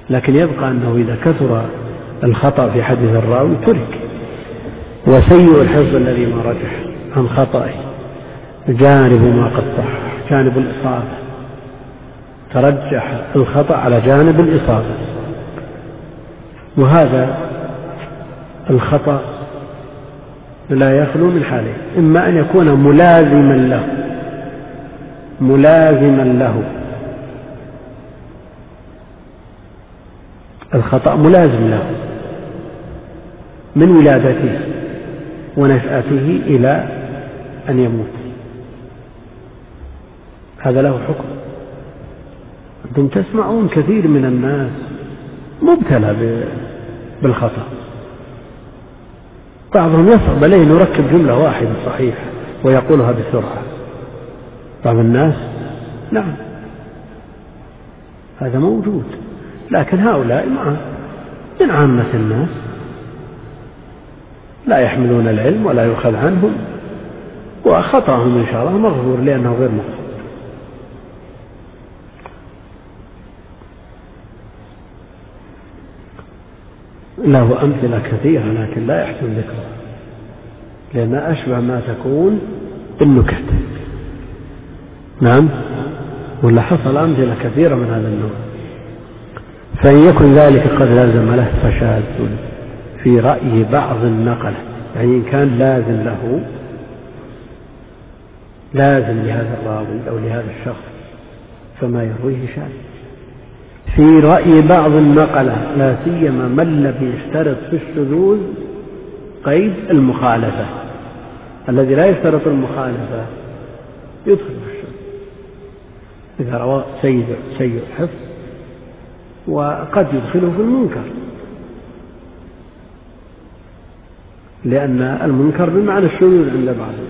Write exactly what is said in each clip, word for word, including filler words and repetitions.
لكن يبقى أنه إذا كثر الخطأ في حديث الراوي ترك. وسيء الحفظ الذي ما رجح عن خطأه جانب ما قد صح، جانب الإصابة، ترجح الخطأ على جانب الإصابة. وهذا الخطأ لا يخلو من حالين: إما أن يكون ملازما له ملازما له الخطأ ملازم له من ولادته ونشأته إلى أن يموت، هذا له حكم. أنتم تسمعون كثير من الناس مبتلى بالخطأ، بعضهم يصعب عليه أن يركب جملة واحدة صحيحة ويقولها بسرعة، بعض الناس نعم هذا موجود، لكن هؤلاء من عامة الناس لا يحملون العلم ولا يؤخذ عنهم، وخطأهم إن شاء الله مغفور لأنه غير مقصود. له أمثلة كثيرة لكن لا يحسن ذكرها لأنها أشبه ما تكون بالنكت. نعم، ولا حصل أمثلة كثيرة من هذا النوع. فإن يكن ذلك قد لازم له فشاذ في رأي بعض النقلة، يعني إن كان لازم له لازم لهذا الراوي أو لهذا الشخص فما يرويه شاذ. في رأي بعض النقلة لا سيما من لم يشترط في الشذوذ قيد المخالفة، الذي لا يشترط المخالفة يدخل في الشذوذ إذا روى سيء سيء الحفظ، وقد يدخله في المنكر لأن المنكر بمعنى الشذوذ عند بعضهم.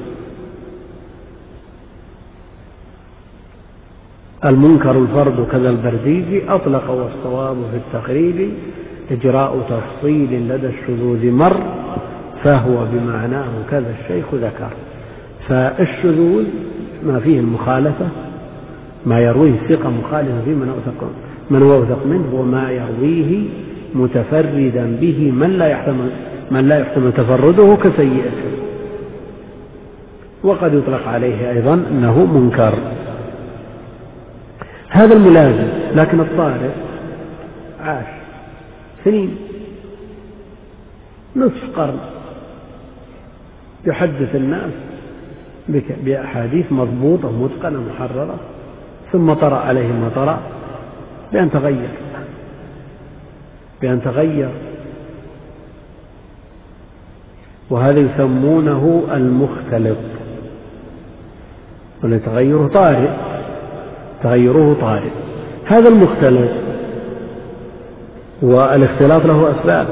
المنكر الفرد كذا البرديجي أطلق والصواب في التقريب إجراء تفصيل لدى الشذوذ مر فهو بمعناه كذا الشيخ ذكر. فالشذوذ ما فيه المخالفة، ما يرويه الثقة مخالفة فيه من أوثق من هو أوثق منه، وما يرويه متفردا به من لا يحتمل من لا يحتمل تفرده كسيء الحفظ. وقد يطلق عليه أيضا أنه منكر. هذا الملازم. لكن الطارئ عاش سنين نصف قرن يحدث الناس بأحاديث مضبوطة متقنة محررة، ثم طرأ عليهم ما طرأ بأن تغير بأن تغير وهذا يسمونه المختلط، ولتغيره طارئ تغيره طارئ. هذا المختلط والاختلاط له أسباب،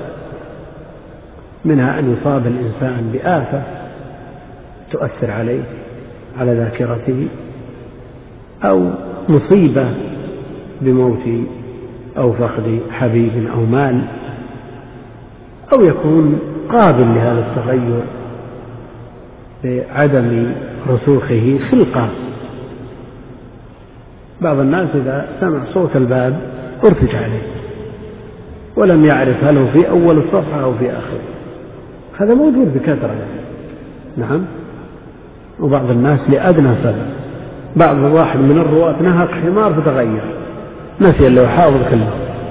منها أن يصاب الإنسان بآفة تؤثر عليه على ذاكرته، أو مصيبة بموت أو فقد حبيب أو مال، أو يكون قابل لهذا التغير بعدم رسوخه خلقة. بعض الناس إذا سمع صوت الباب ارتج عليه ولم يعرف هل هو في أول الصفحة أو في آخر، هذا موجود بكثرة. نعم. وبعض الناس لأدنى سبب، بعض واحد من الرواة نهق حمار فتغير نسي اللي يحافظ كله،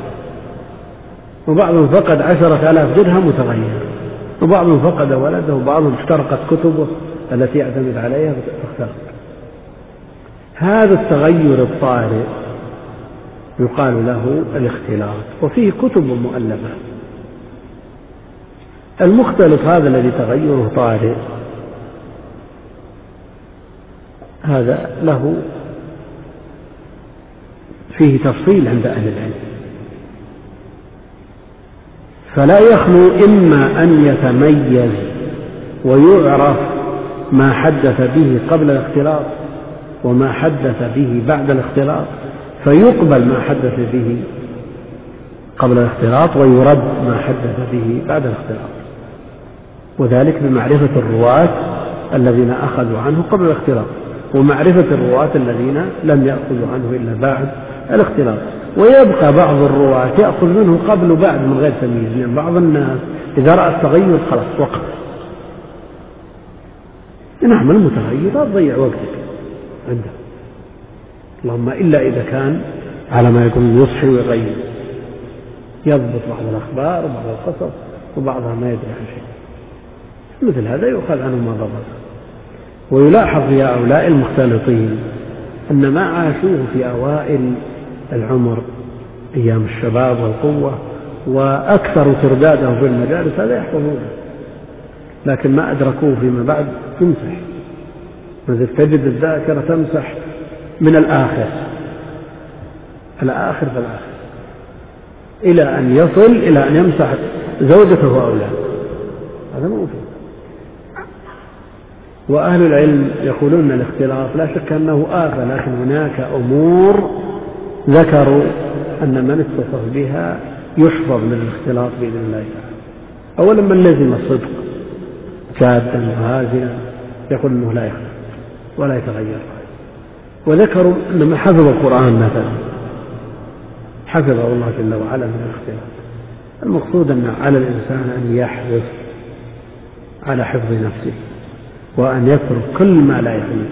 وبعضهم فقد عشرة آلاف درهم متغير، وبعضهم فقد ولده، وبعضهم احترقت كتبه التي يعتمد عليها فاخترق. هذا التغير الطارئ يقال له الاختلاط، وفيه كتب مؤلفة. المختلط هذا الذي تغيره طارئ هذا له فيه تفصيل عند أهل العلم، فلا يخلو إما أن يتميز ويعرف ما حدث به قبل الاختلاط وما حدث به بعد الاختلاط، فيقبل ما حدث به قبل الاختلاط ويرد ما حدث به بعد الاختلاط، وذلك بمعرفة الرواة الذين أخذوا عنه قبل الاختلاط ومعرفة الرواة الذين لم يأخذوا عنه إلا بعد الاختلاط. ويبقى بعض الرواة يأخذ منه قبل وبعد من غير تمييز، لأن يعني بعض الناس إذا رأى التغير خلاص وقف. نعم المتغير لا تضيع وقتك عنده، اللهم إلا إذا كان على ما يكون يصحي ويغير، يضبط بعض الأخبار وبعض القصص وبعضها ما يدري عن شيء، مثل هذا يؤخذ عنه ما ضبط. ويلاحظ في هؤلاء المختلطين أن ما عاشوه في أوائل العمر أيام الشباب والقوة وأكثر تردادهم في المجالس هذا يحفظونه، لكن ما أدركوه فيما بعد تمسح، مثل تجد الذاكرة تمسح من الآخر الآخر فالآخر إلى أن يصل إلى أن يمسح زوجته وأولاده، هذا موجود. وأهل العلم يقولون الاختلاط لا شك أنه آفة، لكن هناك أمور ذكروا أن من اتصف بها يحفظ من الاختلاط بإذن الله تعالى. أولا من لزم الصدق جادا وهازلا يقول أنه لا يختلط ولا يتغير. وذكروا أن من حفظ القرآن مثلا حفظه الله جل وعلا من الاختلاط. المقصود أن على الإنسان أن يحرص على حفظ نفسه وأن يترك كل ما لا يعنيه.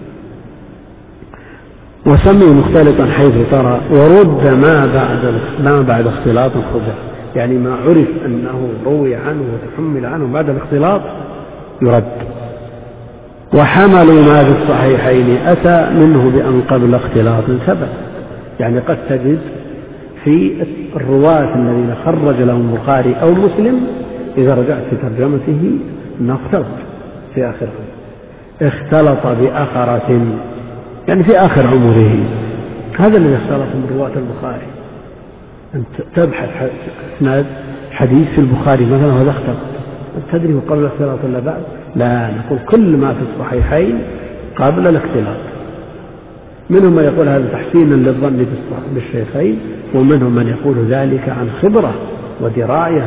وسمي مختلطا حيث ترى، ورد ما بعد ما بعد اختلاط خبر، يعني ما عرف أنه روي عنه وتحمل عنه بعد الاختلاط يرد. وحملوا ما في الصحيحين أتى منه بأن قبل اختلاط ثبت، يعني قد تجد في الرواة الذين خرج لهم البخاري أو مسلم إذا رجعت في ترجمته أنه اختلط في آخر اختلط بأخرة، يعني في آخر عمره. هذا الذي اختلط من رواة البخاري، أنت تبحث اسناد حديث في البخاري مثلا وهذا اختلط، تدري هو قبل الاختلاط ولا بعد؟ لا، نقول كل ما في الصحيحين قبل الاختلاط. منهم من يقول هذا تحسينا للظن بالشيخين، ومنهم من يقول ذلك عن خبرة ودراية،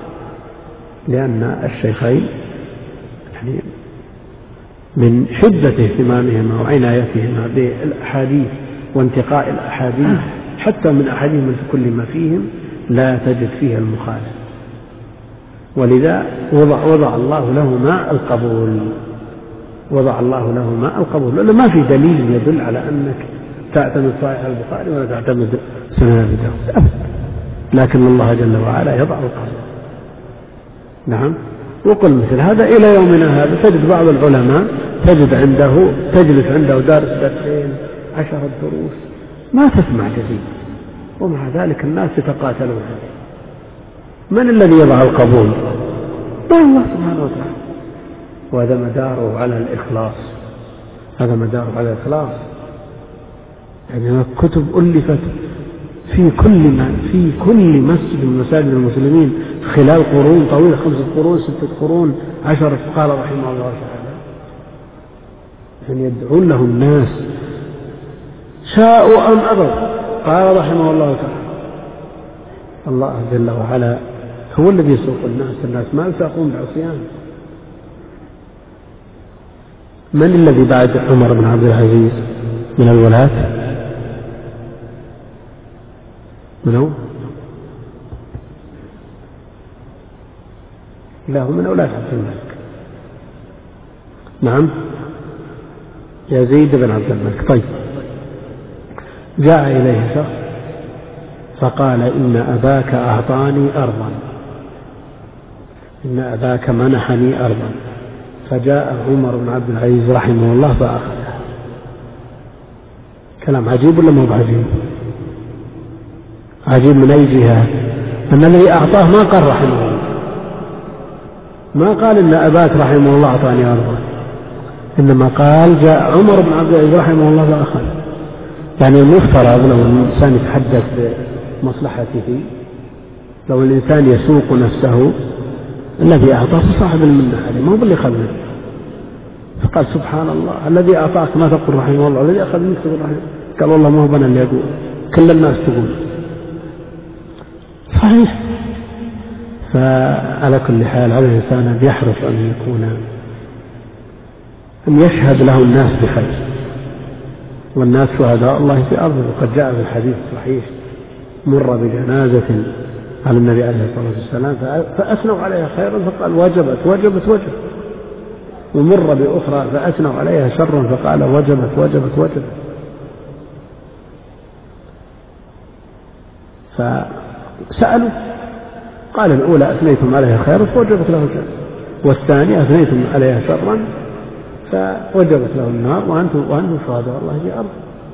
لأن الشيخين يعني من شدة اهتمامهما وعنايتهما بالأحاديث وانتقاء الأحاديث حتى من أحاديث من كل ما فيهم لا تجد فيها المخالف، ولذا وضع, وضع الله لهما القبول وضع الله لهما القبول لأن ما في دليل يدل على أنك تعتمد صحيح البخاري ولا تعتمد سنن أبي داود، لكن الله جل وعلا يضع القبول. نعم. وقل مثل هذا إلى يومنا هذا تجد بعض العلماء تجد عنده تجلس عنده دارس درسين عشرة دروس ما تسمع جديد، ومع ذلك الناس يتقاتلون. من الذي يضع القبول؟ الله سبحانه وتعالى، وهذا مداره على الإخلاص، هذا مداره على الإخلاص. يعني كتب ألفت في كل ما في كل مسجد من مساجد المسلمين خلال قرون طويلة، خمسة قرون ستة قرون عشرة، قال رحمه الله تعالى، يعني يدعون له الناس شاءوا أم أبوا، قال رحمه الله تعالى. الله جل وعلا هو الذي يسوق الناس، الناس ما يساقون بعصيان. من الذي بعد عمر بن عبد العزيز من الولاة؟ من هو؟ لا، هو من أولاد عبد الملك. نعم، يزيد بن عبد الملك. طيب، جاء إليه شخص فقال إن أباك أعطاني أرضا، إن أباك منحني أرضا. فجاء عمر بن عبد العزيز رحمه الله فأخذها. كلام عجيب ولا مو عجيب؟ عجيب من أي جهة؟ أن الذي أعطاه ما قال رحمه الله، ما قال إن أباك رحمه الله أعطاني أرضا، إنما قال جاء عمر بن عبد العزيز رحمه الله فأخذ. يعني المفترض لو الإنسان يتحدث بمصلحته، لو الإنسان يسوق نفسه، الذي أعطاه صاحب المنة عليه، ما هو باللي أخذ منه. فقال سبحان الله، الذي أعطاك ما تقول رحمه الله، الذي أخذ منك تقول رحمه. قال والله ما هو بنا اللي يقول، كل الناس تقول صحيح. فعلى كل حال على الإنسان أن يحرص أن يكون أن يشهد له الناس بخير، والناس شهداء الله في أرضه. وقد جاء في الحديث الصحيح مر بجنازة على النبي عليه الصلاة والسلام فأثنوا عليها خيرا فقال وجبت وجبت وجبت، ومر بأخرى فأثنوا عليها شرا فقال وجبت وجبت وجبت. فسألوا قال الأولى أثنيتم عليها خيرا فوجبت له الجنة، والثانية أثنيتم عليها شرا فوجبت له النار وأنتم وأنتم شهداء الله في أرض.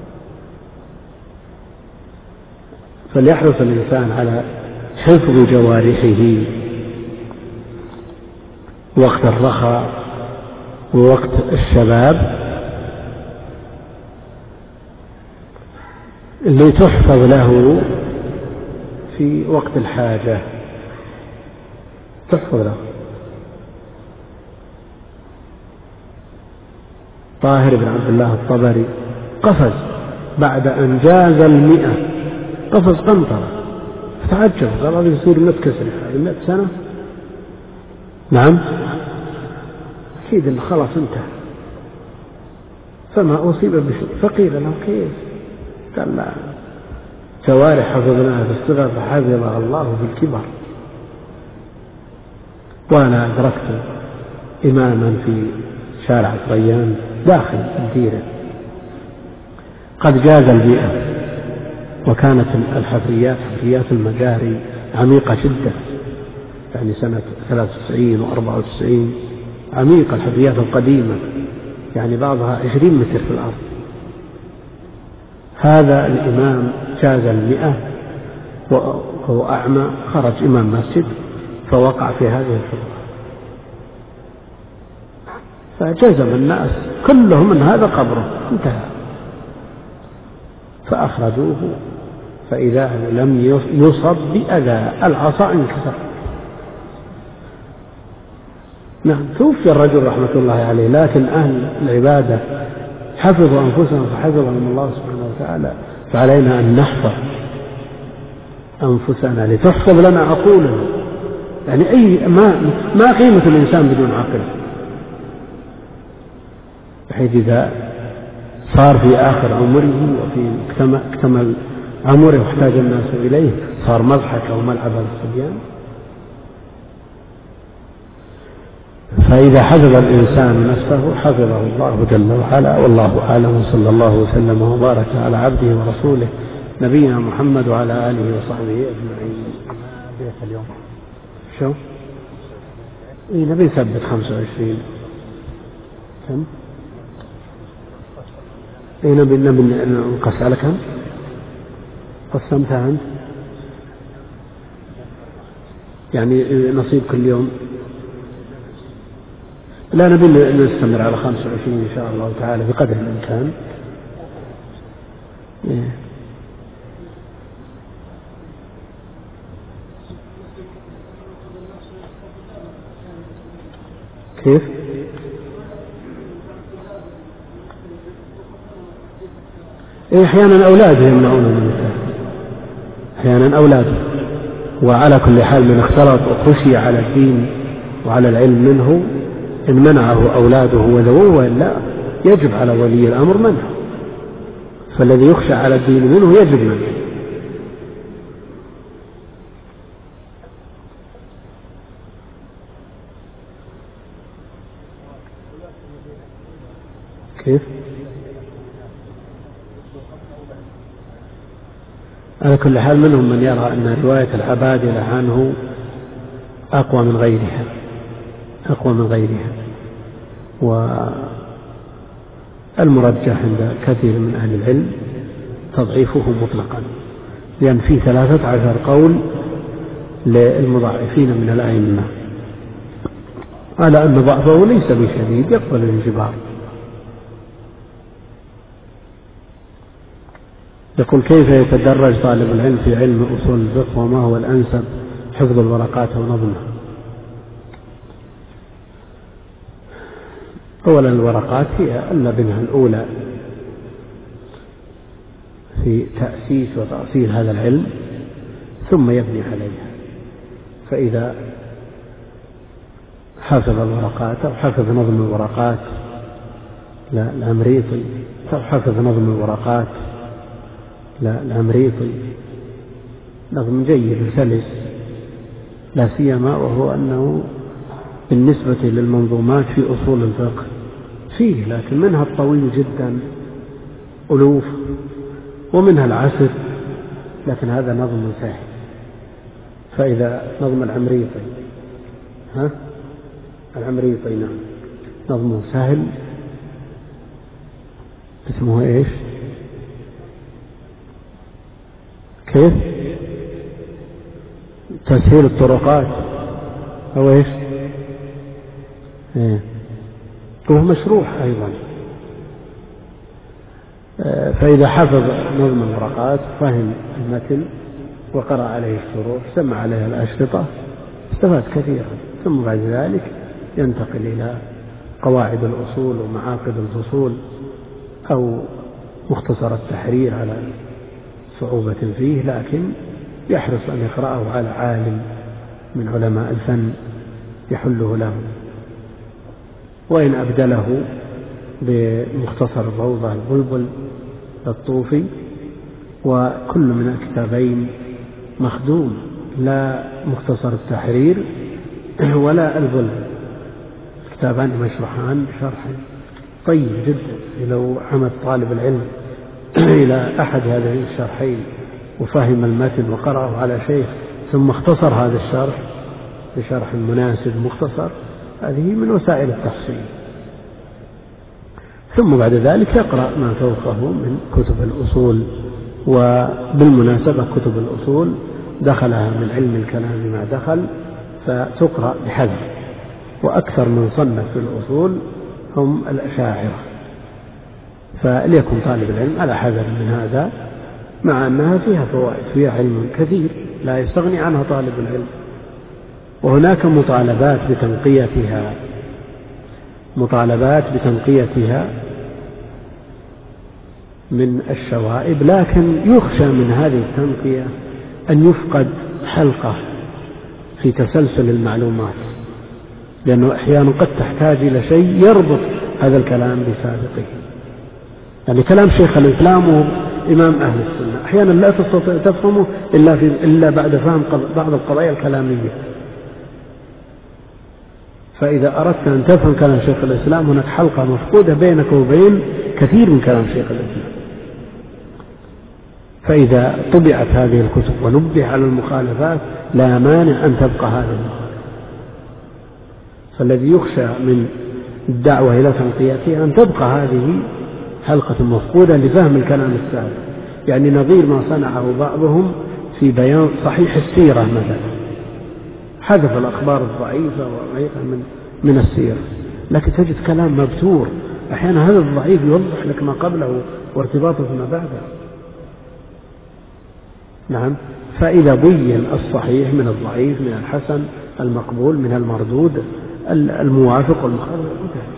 فليحرص الإنسان على حفظ جوارحه وقت الرخاء ووقت الشباب لتحفظ له في وقت الحاجة، تحفظ له. طاهر بن عبد الله الطبري قفز بعد أن جاز المئة، قفز قنطرة فتعجب قال هذا يصير مئة كسر هذه مئة سنة. نعم أكيد إن خلاص انتهى، فما أصيب بشيء. فقيل له كيف؟ قال لا، جوارح حفظناها في الصغر فحفظها الله في الكبر. وأنا أدركت إماما في شارع الطيان داخل الديرة قد جاز المئة، وكانت الحفريات حفريات المجاري عميقة جدا، يعني سنة ثلاثة وتسعين وأربعة وتسعين، عميقة الحفريات القديمة، يعني بعضها عشرين متر في الأرض. هذا الإمام جاز المئة وهو أعمى، خرج إمام مسجد فوقع في هذه الحفرة، فجزم الناس كلهم أن هذا قبره انتهى، فأخرجوه فإذا لم يصب بأذى، العصا انكسر. نعم توفي الرجل رحمة الله عليه، لكن أهل العبادة حفظوا أنفسهم فحفظهم الله سبحانه وتعالى، فعلينا أن نحفظ أنفسنا لتحفظ لنا عقولنا. يعني أي ما, ما قيمة الإنسان بدون عقل، بحيث إذا صار في آخر عمره وفي اكتمل عمره واحتاج الناس إليه صار مضحك أو ملعب للصبيان. فإذا حفظ الإنسان نفسه حفظه الله جل وعلا. والله أعلم، صلى الله وسلم وبارك على عبده ورسوله نبينا محمد وعلى آله وصحبه أجمعين. بيت اليوم شو؟ إيه نبي نثبت خمسة وعشرين كم؟ إيه نبي نبي نقص على كم؟ قسمتها أنت؟ يعني نصيب كل يوم؟ لا نبي نستمر على خمسة وعشرين إن شاء الله تعالى بقدر الإمكان. إيه. كيف؟ إيه أحيانا أولاده يمنعون من النكاح، أحيانا أولاده. وعلى كل حال من اختلط وخشي على الدين وعلى العلم منه إن منعه أولاده وذووه، وإلا يجب على ولي الأمر منعه. فالذي يخشى على الدين منه يجب منه. كيف؟ على كل حال منهم من يرى أن رواية العبادلة عنه أقوى من غيرها، أقوى من غيرها. والمرجح عند كثير من أهل العلم تضعيفه مطلقا، لأن في ثلاثة عشر قول للمضاعفين من الأئمة على أن ضعفه ليس بشديد يقبل الانجبار. يقول كيف يتدرج طالب العلم في علم أصول الفقه وما هو الأنسب حفظ الورقات أو نظمها؟ أولا الورقات هي اللبنة الأولى في تأسيس وتأصيل هذا العلم، ثم يبني عليها. فإذا حفظ الورقات أو حفظ نظم الورقات لا الأمريطي أو حفظ نظم الورقات لا الأمريطي نظم جيد سلس، لا سيما وهو أنه بالنسبة للمنظومات في أصول الفقه فيه، لكن منها الطويل جدا ألوف ومنها العسر، لكن هذا نظم سهل. فإذا نظم العمريطي ها العمريطي نعم نظمه سهل، اسمه ايش كيف تسهيل الطرقات أو ايش ايه وهو مشروح أيضا. فإذا حفظ نظم الورقات فهم المتن وقرأ عليه الشروح سمع عليها الأشرطة استفاد كثيرا، ثم بعد ذلك ينتقل إلى قواعد الأصول ومعاقد الفصول أو مختصر التحرير على صعوبة فيه، لكن يحرص أن يقرأه على عالم من علماء الفن يحله له، وإن أبدله بمختصر الروضة البلبل الطوفي، وكل من الكتابين مخدوم، لا مختصر التحرير ولا البلبل، كتابان مشروحان بشرح طيب جدا. لو عمد طالب العلم إلى أحد هذين الشرحين وفهم المتن وقرأه على شيخ ثم اختصر هذا الشرح بشرح مناسب مختصر، هذه من وسائل التحصيل. ثم بعد ذلك يقرأ ما فوقه من كتب الأصول، وبالمناسبة كتب الأصول دخلها من علم الكلام ما دخل فتقرأ بحذر، وأكثر من صنف في الأصول هم الأشاعرة، فليكن طالب العلم على حذر من هذا، مع أنها فيها فوائد، فيها علم كثير لا يستغني عنها طالب العلم. وهناك مطالبات بتنقيتها مطالبات بتنقيتها من الشوائب، لكن يخشى من هذه التنقية أن يفقد حلقة في تسلسل المعلومات، لأنه أحيانا قد تحتاج إلى شيء يربط هذا الكلام بسابقه. يعني كلام شيخ الإسلام وإمام أهل السنة أحيانا لا تستطيع تفهمه إلا, في إلا بعد فهم بعض القضايا الكلامية. فإذا أردت أن تفهم كلام شيخ الإسلام هناك حلقة مفقودة بينك وبين كثير من كلام شيخ الإسلام. فإذا طبعت هذه الكتب ونبه على المخالفات لا مانع أن تبقى هذه المخالفة. فالذي يخشى من الدعوة إلى تنقيتها أن تبقى هذه حلقة مفقودة لفهم الكلام السابق، يعني نظير ما صنعه بعضهم في بيان صحيح السيرة مثلا، حذف الأخبار الضعيفة والضعيفة من من السيرة، لكن تجد كلام مبتور، أحيانا هذا الضعيف يوضح لك ما قبله وارتباطه فيما بعده. نعم. فإذا بين الصحيح من الضعيف، من الحسن، المقبول من المردود، الموافق والمخالف،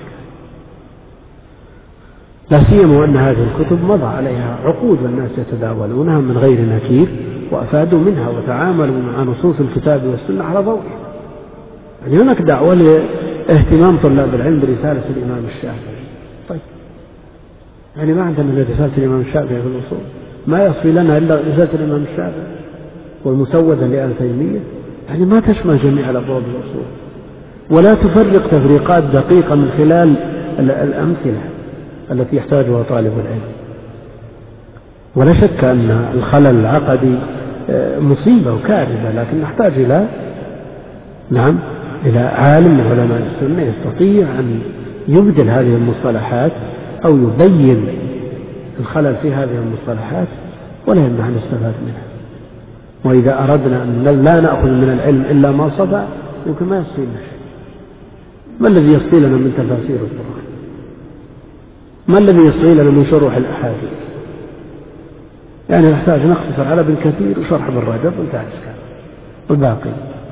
لا سيما أن هذه الكتب مضى عليها عقود والناس يتداولونها من غير نكير وأفادوا منها وتعاملوا مع نصوص الكتاب والسنة على ضوئها. يعني هناك دعوة لاهتمام طلاب العلم برسالة الإمام الشافعي. طيب يعني ما عندنا رسالة الإمام الشافعي في الأصول، ما يصفي لنا إلا رسالة الإمام الشافعي والمسودة لآل تيمية، يعني ما تشمل جميع الأبواب الأصول، ولا تفرق تفريقات دقيقة من خلال الأمثلة التي يحتاجها طالب العلم. ولا شك أن الخلل العقدي مصيبة وكارثة، لكن نحتاج إلى نعم إلى عالم من علماء السنة يستطيع أن يبدل هذه المصطلحات أو يبين الخلل في هذه المصطلحات ولا يمنع أن نستفاد منها. وإذا أردنا أن لا نأخذ من العلم إلا ما صدع يمكن ما يصيلنا شيء. ما الذي يصيلنا من تفاسير القرآن؟ ما الذي يصيلنا من شروح الأحاديث؟ يعني نحتاج نختصر على ابن كثير وشرح ابن رجب وانتهى الإشكال والباقي.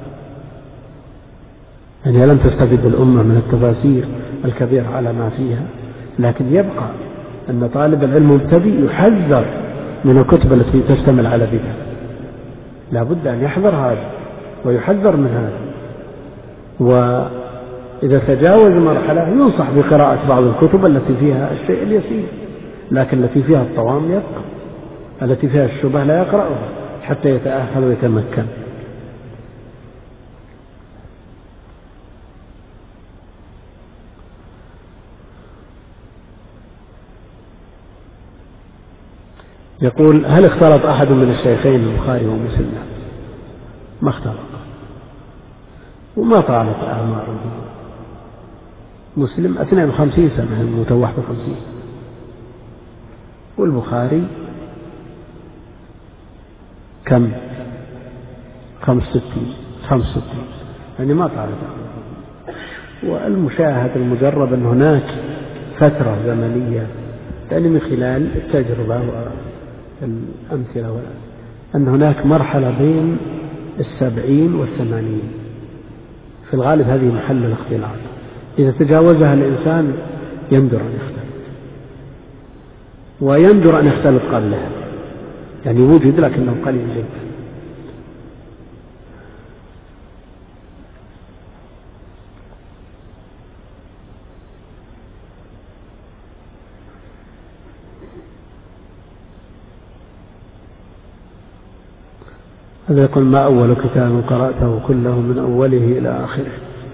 يعني لم تستفد الأمة من التفاسير الكبيرة على ما فيها، لكن يبقى أن طالب العلم المبتدئ يحذر من الكتب التي تشتمل على بدع، لا بد أن يحذر هذا ويحذر من هذا. وإذا تجاوز مرحلة ينصح بقراءة بعض الكتب التي فيها الشيء اليسير، لكن التي فيها الطوام يبقى، التي فيها الشبه لا يقرأها. حتى يتأهل ويتمكن. يقول: هل اختلط أحد من الشيخين البخاري ومسلم؟ ما اختلط، وما طالت أعماره. مسلم اثنين وخمسين سنة، الموت واحد وخمسين، والبخاري كم؟ خمس ستين خمس ستين، يعني ما طالت أعماره. والمشاهد المجرب أن هناك فترة زمنية، يعني من خلال التجربة والأمثلة، أن هناك مرحلة بين السبعين والثمانين، في الغالب هذه محل الاختلاط. إذا تجاوزها الإنسان يندر أن يختلط، ويندر أن يختلط قبلها، يعني وجد لكنه قليل جدا. هذا يقول: ما أول كتاب قرأته كله من أوله إلى آخره؟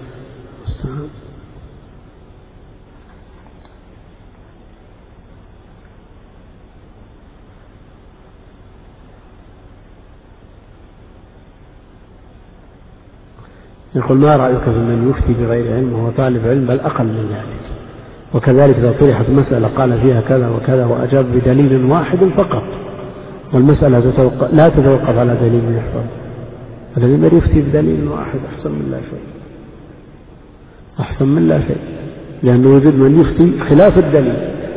يقول: ما رأيك في من يفتي بغير علم وهو طالب علم بل أقل من ذلك؟ وكذلك إذا طرحت مسألة قال فيها كذا وكذا وأجاب بدليل واحد فقط، والمسألة لا تتوقف على دليل يحفظ. الذي من يفتي بدليل واحد أحسن من لا شيء، أحسن من لا شيء، لأنه وجد من يفتي خلاف الدليل.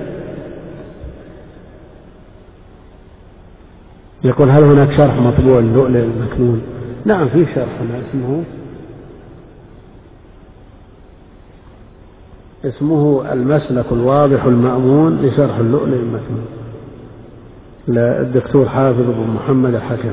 يقول: هل هناك شرح مطبوع اللؤلؤ المكنون؟ نعم، في شرح اسمه اسمه المسلك الواضح المأمون لشرح اللؤلؤ المكنون للدكتور حافظ بن محمد الحكم.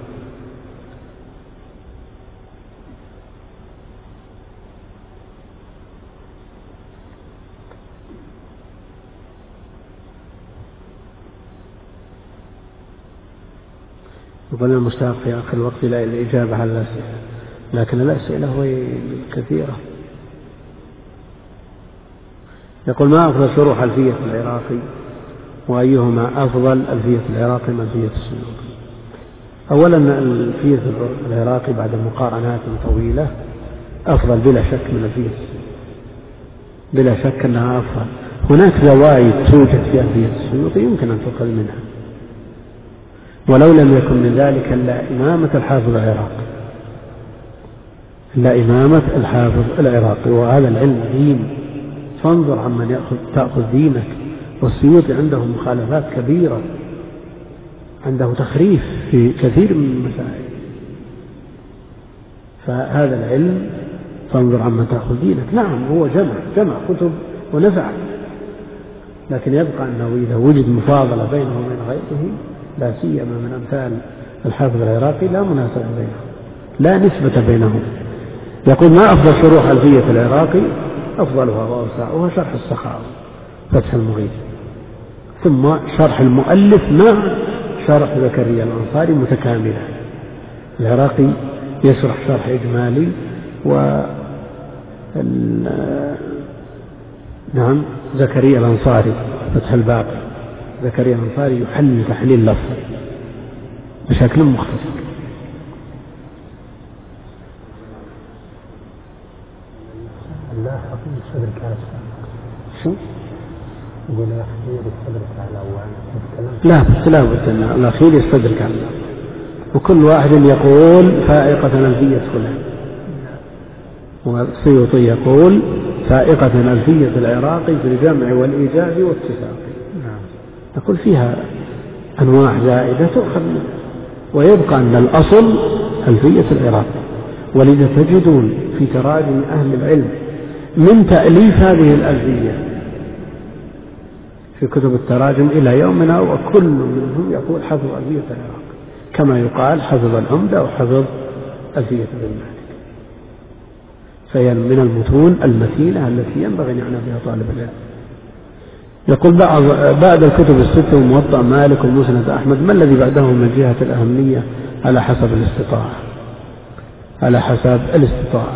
يقول: أنا مشتاق في آخر الوقت إلى الإجابة على الأسئلة، لكن الأسئلة هي كثيرة. يقول: ما أفضل شروح ألفية العراقي، وأيهما أفضل، ألفية العراقي أم ألفية السيوطي؟ أولا ألفية العراقي بعد مقارنات طويلة أفضل بلا شك من ألفية السيوطي، بلا شك أنها أفضل. هناك زوايد توجد في ألفية السيوطي يمكن أن تؤخذ منها، ولو لم يكن من ذلك إلا إمامة الحافظ العراقي، إلا إمامة الحافظ العراقي، وهذا العلم دين، فانظر عمن يأخذ تأخذ دينك. والسيوطي عنده مخالفات كبيرة، عنده تخريف في كثير من المسائل، فهذا العلم فانظر عمن تأخذ دينك. نعم، هو جمع جمع كتب ونفع، لكن يبقى أنه إذا وجد مفاضلة بينه وبين غيره، لا سيما من أمثال الحافظ العراقي، لا مناسبة بينهم، لا نسبة بينهم. يقول: ما أفضل شروح ألفية العراقي؟ أفضلها وأوسعها شرح السخاوي فتح المغيث، ثم شرح المؤلف مع شرح زكريا الأنصاري متكاملة. العراقي يشرح شرح إجمالي، و نعم زكريا الأنصاري فتح الباقي، زكريا الأنصاري يحلل تحليل لفظي بشكل مختصر. لا أقول صدرك على شو؟ يقول الأخير يستدرك على أول. لا لا بد الأخير يستدرك على الأول، وكل واحد يقول فائقة ألفية فلان، والسيوطي يقول فائقة ألفية العراقي في الجمع والإيجاز والاتساق. نقول فيها أنواع زائدة تؤخذ منها، ويبقى أن الأصل ألفية العراقي. ولذا تجدون في تراجم أهل العلم من تأليف هذه الألفية في كتب التراجم إلى يومنا، وكل منهم يقول حفظ ألفية العراقي، كما يقال حفظ العمدة وحفظ ألفية ابن مالك. فهي من المتون المتينة التي ينبغي أن يعنى بها طالب العلم. يقول: بعد الكتب الستة وموطأ مالك ومسند أحمد، ما الذي بعده من جهة الأهمية على حسب الاستطاعة على حسب الاستطاعة.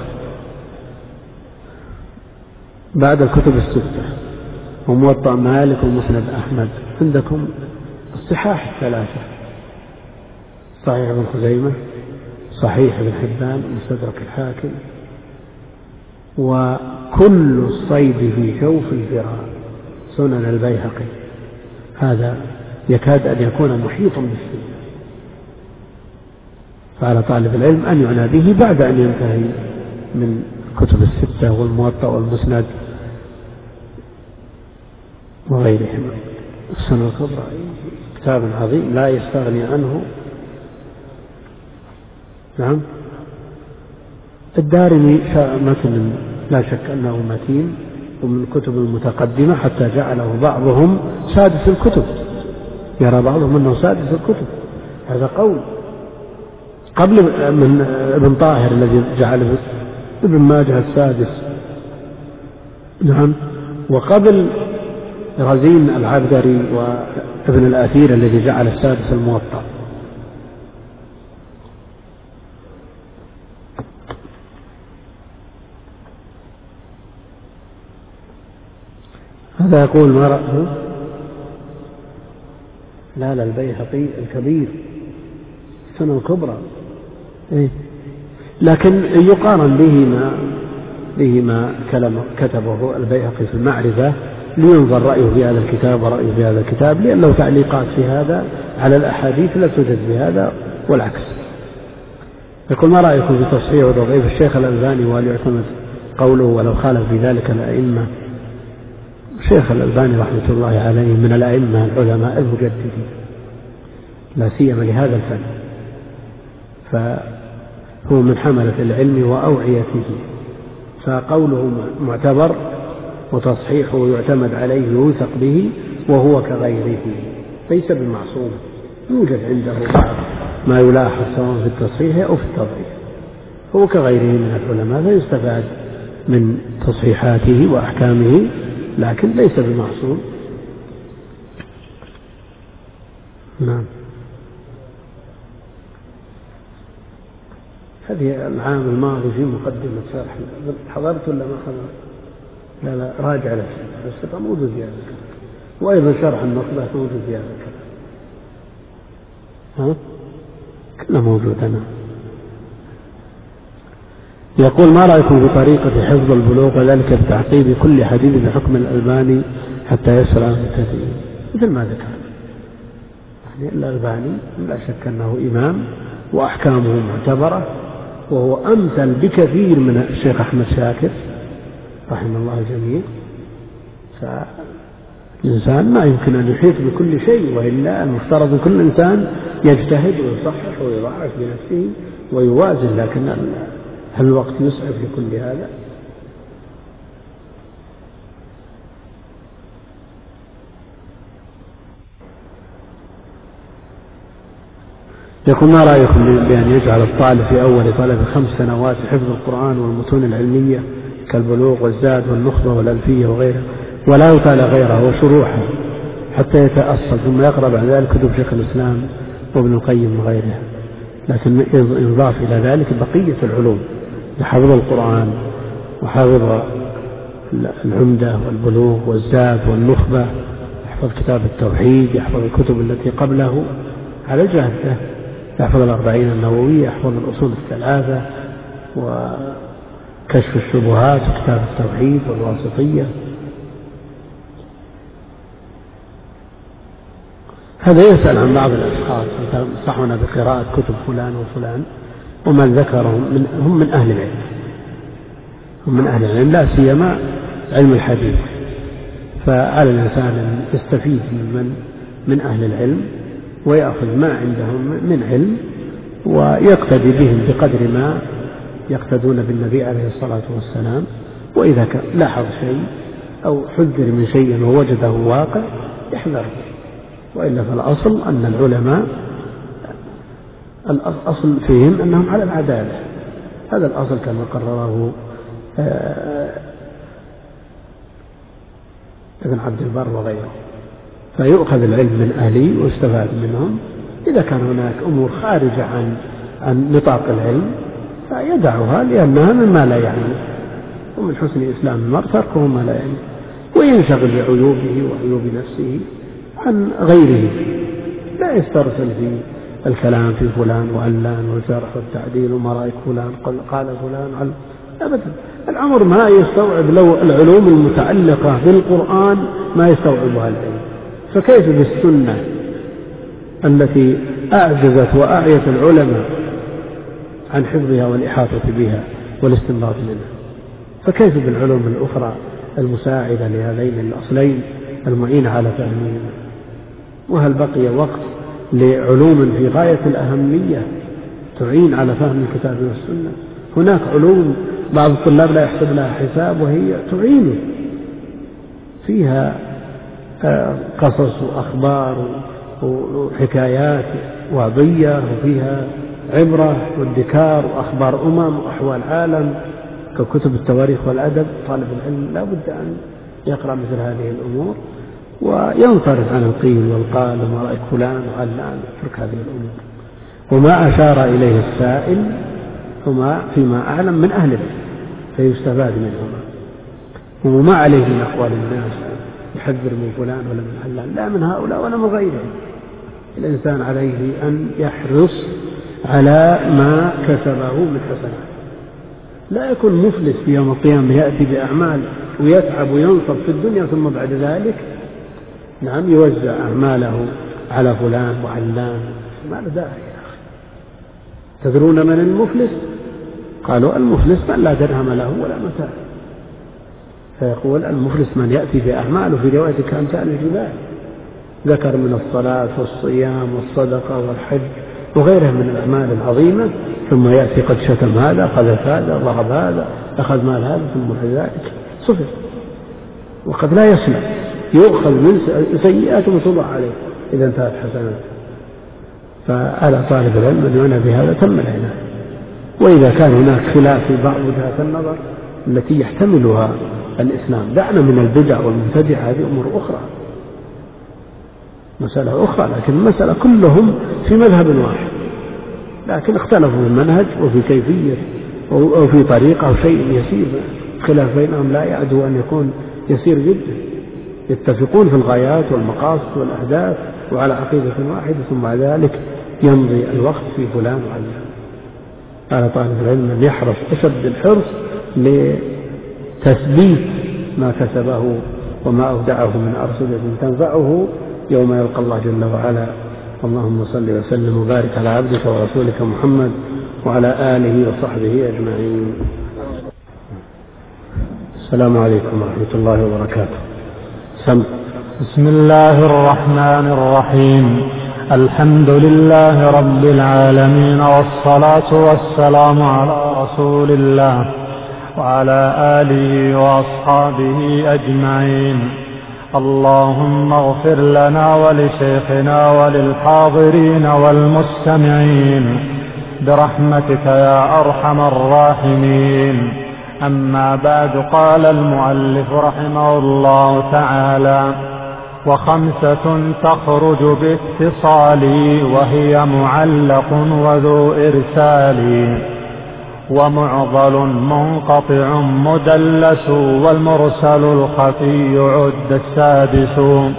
بعد الكتب الستة وموطأ مالك ومسند أحمد عندكم الصحاح الثلاثة: صحيح ابن خزيمة، صحيح ابن حبان، مستدرك الحاكم، وكل الصيد في جوف الفراء سنن البيهقي. هذا يكاد أن يكون محيطا بالسنة، فعلى طالب العلم أن يعنى به بعد أن ينتهي من كتب الستة والموطأ والمسند وغيرهما. السنة الكبرى كتاب عظيم لا يستغني عنه. نعم. الدارمي متن لا شك أنه متين ومن الكتب المتقدمة، حتى جعله بعضهم سادس الكتب، يرى بعضهم أنه سادس الكتب. هذا قول قبل من ابن طاهر الذي جعله ابن ماجه السادس. نعم. وقبل رزين العبدري وابن الأثير الذي جعل السادس الموطأ. هذا يقول ما رأيه؟ لا لا البيهقي الكبير السنة الكبرى. إيه؟ لكن يقارن به ما به ما كتبه البيهقي في المعرفة، لينظر رأيه في هذا الكتاب ورأيه في هذا الكتاب، لأنه تعليقات في هذا على الأحاديث لا توجد في هذا والعكس. يقول ما رأيكم في تصحيح وتضعيف الشيخ الألباني وهل يعتمد قوله ولو خالف في ذلك الأئمة؟ الشيخ الألباني رحمة الله عليه من الأئمة العلماء المجددين لا سيما لهذا الفن، فهو من حملة العلم وأوعيته، فقوله معتبر وتصحيحه يعتمد عليه ويوثق به، وهو كغيره ليس بمعصوم. يوجد عنده بعض ما يلاحظ سواء في التصحيح أو في التضعيف، هو كغيره من العلماء فيستفاد من تصحيحاته وأحكامه، لكن ليس بمعصوم. نعم. هذه العام الماضي في مقدمة شرح حضرت ولا ما حضرت؟ لا لا راجع له بس موجود في هذا الكلام، وأيضا شرح النخبة موجود في هذا الكلام. ها كله موجود. أنا يقول ما رأيكم في طريقة حفظ البلوغ وذلك بتعقيب كل حديث بحكم الألباني حتى يسر عن التدين مثل ما ذكر؟ يعني الألباني لا شك أنه إمام وأحكامه معتبرة، وهو أمثل بكثير من الشيخ أحمد شاكر رحمه الله الجميع. فالإنسان ما يمكن أن يحيط بكل شيء، وإلا المفترض كل إنسان يجتهد ويصحح ويضعف بنفسه ويوازن، لكن هل الوقت يسعف لكل هذا؟ يقول ما رأيكم بأن يجعل الطالب في أول طلب خمس سنوات حفظ القرآن والمتون العلمية كالبلوغ والزاد والنخبة والألفية وغيرها، ولا يطالع غيرها وشروحها حتى يتأصل، ثم يقرأ بعد ذلك كتب شيخ الإسلام وابن القيم وغيرها، لكن يضاف إلى ذلك بقية العلوم لحفظ القرآن وحفظ العمدة والبلوغ والزاد والنخبة، يحفظ كتاب التوحيد، يحفظ الكتب التي قبله على الجهة، يحفظ الأربعين النووية، يحفظ الأصول الثلاثة وكشف الشبهات وكتاب التوحيد والواسطية. هذا يسأل عن بعض الأشخاص ينصحون بقراءة كتب فلان وفلان، ومن ذكرهم من هم من أهل العلم، هم من أهل العلم لا سيما علم الحديث، فعلى الإنسان أن يستفيد من من أهل العلم ويأخذ ما عندهم من علم ويقتدي بهم بقدر ما يقتدون بالنبي عليه الصلاة والسلام. وإذا لاحظ شيء أو حذر من شيء ووجده واقع يحذره، وإلا فالأصل أن العلماء الأصل فيهم أنهم على العدالة، هذا الأصل كما قرره ابن عبد البر وغيره، فيؤخذ العلم من أهله ويستفاد منهم إذا كان هناك أمور خارجة عن عن نطاق العلم فيدعها لأنها مما لا يعني، ومن حسن إسلام المرء تركه ما لا يعني، وينشغل بعيوبه وعيوب نفسه عن غيره، لا يسترسل في الكلام في فلان وعلان والجرح والتعديل وما رأيك فلان قال فلان أبدا. الأمر ما يستوعب لو العلوم المتعلقة بالقرآن ما يستوعبها العلم، فكيف بالسنة التي أعجزت وأعيت العلماء عن حفظها والإحاطة بها والاستنباط منها، فكيف بالعلوم الأخرى المساعدة لهذين الأصلين المعين على فهمهما؟ وهل بقي وقت لعلوم في غاية الأهمية تعين على فهم الكتاب والسنة؟ هناك علوم بعض الطلاب لا يحسب لها حساب وهي تعين، فيها قصص وأخبار وحكايات وعظية، وفيها عبرة وادكار وأخبار أمم وأحوال عالم ككتب التواريخ والأدب. طالب العلم لا بد أن يقرأ مثل هذه الأمور وينصرف عن القيل والقال وما رأيك فلان وعلان، يترك هذه الأمور. وما أشار إليه السائل هما فيما أعلم من أهل العلم فيستفاد منهما، وما عليه من أقوال الناس يحذر من فلان ولا من علان، لا من هؤلاء ولا من غيرهم. الإنسان عليه أن يحرص على ما كسبه من حسنات، لا يكون مفلس في يوم القيامة يأتي بأعمال ويتعب وينصب في الدنيا ثم بعد ذلك نعم يوزع أعماله على فلان وعلان، ما له داعي يا أخي. تدرون من المفلس؟ قالوا المفلس من لا درهم له ولا متاع. فيقول المفلس من يأتي بأعماله في رواية كأمثال الجبال، ذكر من الصلاة والصيام والصدقة والحج وغيرها من الأعمال العظيمة، ثم يأتي قد شتم هذا قذف هذا ضرب هذا أخذ مال هذا، ثم بعد ذلك صفر وقد لا يسمع، يؤخذ من سيئات وتوضع عليه إذا انتهت حسناته. فعلى طالب العلم أن يعنى بهذا تم العناية. وإذا كان هناك خلاف في بعض وجهات النظر التي يحتملها الإسلام، دعنا من البدع والمبتدع، هذه أمور أخرى مسألة أخرى، لكن المسألة كلهم في مذهب واحد، لكن اختلفوا في المنهج وفي كيفية أو في طريقة أو شيء يسير، خلاف بينهم لا يعدو أن يكون يسير جدا، يتفقون في الغايات والمقاصد والأهداف وعلى عقيدة واحدة، ثم بعد ذلك يمضي الوقت في فلان وعلان. على طالب العلم أن يحرص أشد الحرص لتثبيت ما كسبه وما أودعه من أرصدة تنفعه يوم يلقى الله جل وعلا. اللهم صل وسلم وبارك على عبدك ورسولك محمد وعلى آله وصحبه أجمعين. السلام عليكم ورحمة الله وبركاته. سم. بسم الله الرحمن الرحيم. الحمد لله رب العالمين، والصلاة والسلام على رسول الله وعلى آله وأصحابه أجمعين. اللهم اغفر لنا ولشيخنا وللحاضرين والمستمعين برحمتك يا أرحم الراحمين. أما بعد، قال المؤلف رحمه الله تعالى: وخمسة تخرج باتصال، وهي معلق وذو إرسال، ومعضل منقطع مدلس، والمرسل الخفي عد السادس.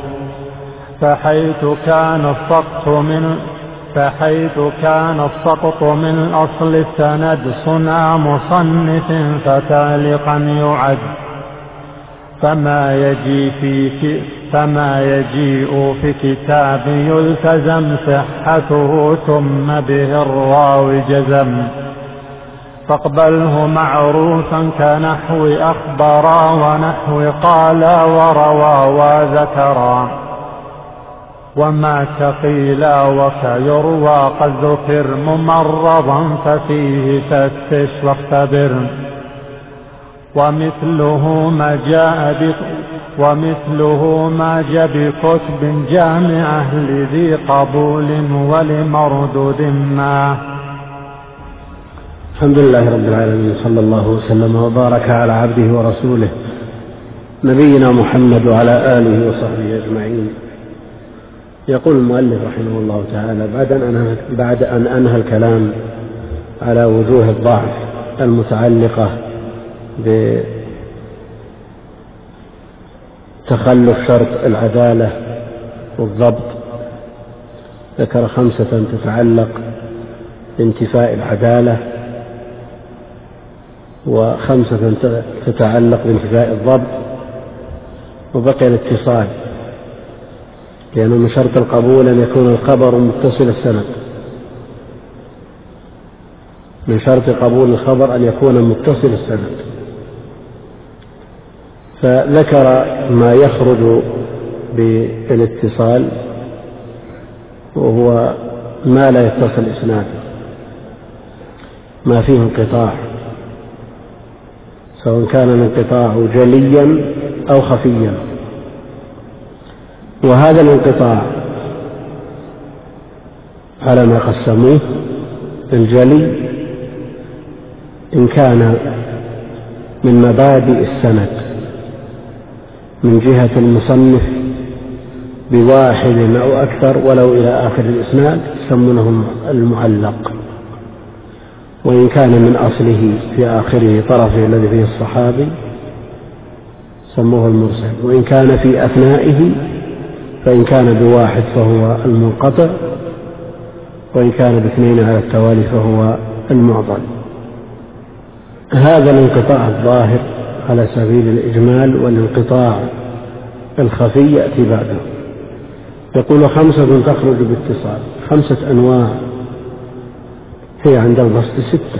فحيث كان السقط من فحيث كان السقط من أصل السند صنع مصنف فتعلقا يعد، فما يجي في فما يجيء في كتاب يلتزم صحته ثم به الراوي جزم، فاقبله معروفا كنحو أخبرا ونحو قالا وروى وذكرا، وما كقيلا وكيروى قد ذكر ممرضا ففيه فتش واختبر. ومثله ما جاء ومثله ما جاء بكتب جامعة لذي قبول ولمردود ما. الحمد لله رب العالمين، صلى الله وسلم وبارك على عبده ورسوله نبينا محمد وعلى آله وصحبه أجمعين. يقول المؤلف رحمه الله تعالى بعد أن أنهى, بعد أن أنهى الكلام على وجوه الضعف المتعلقة بتخلف شرط العدالة والضبط، ذكر خمسة تتعلق بانتفاء العدالة، وخمسة تتعلق بانتفاء الضبط، وبقي الاتصال، لأنه من شرط القبول أن يكون الخبر متصل السند، من شرط قبول الخبر أن يكون متصل السند. فذكر ما يخرج بالاتصال وهو ما لا يتصل إسناده، ما فيه انقطاع، سواء كان الانقطاع جليا أو خفيا. وهذا الانقطاع على ما قسموه: الجلي إن كان من مبادئ السند من جهة المصنف بواحد أو أكثر ولو إلى آخر الإسناد يسمونه المعلق، وإن كان من أصله في آخره طرفه الذي فيه الصحابي سموه المرسل، وإن كان في أثنائه فإن كان بواحد فهو المنقطع، وإن كان باثنين على التوالي فهو المعضل. هذا الانقطاع الظاهر على سبيل الإجمال، والانقطاع الخفي يأتي بعده. يقول خمسة تخرج باتصال، خمسة أنواع هي عند البسط ستة،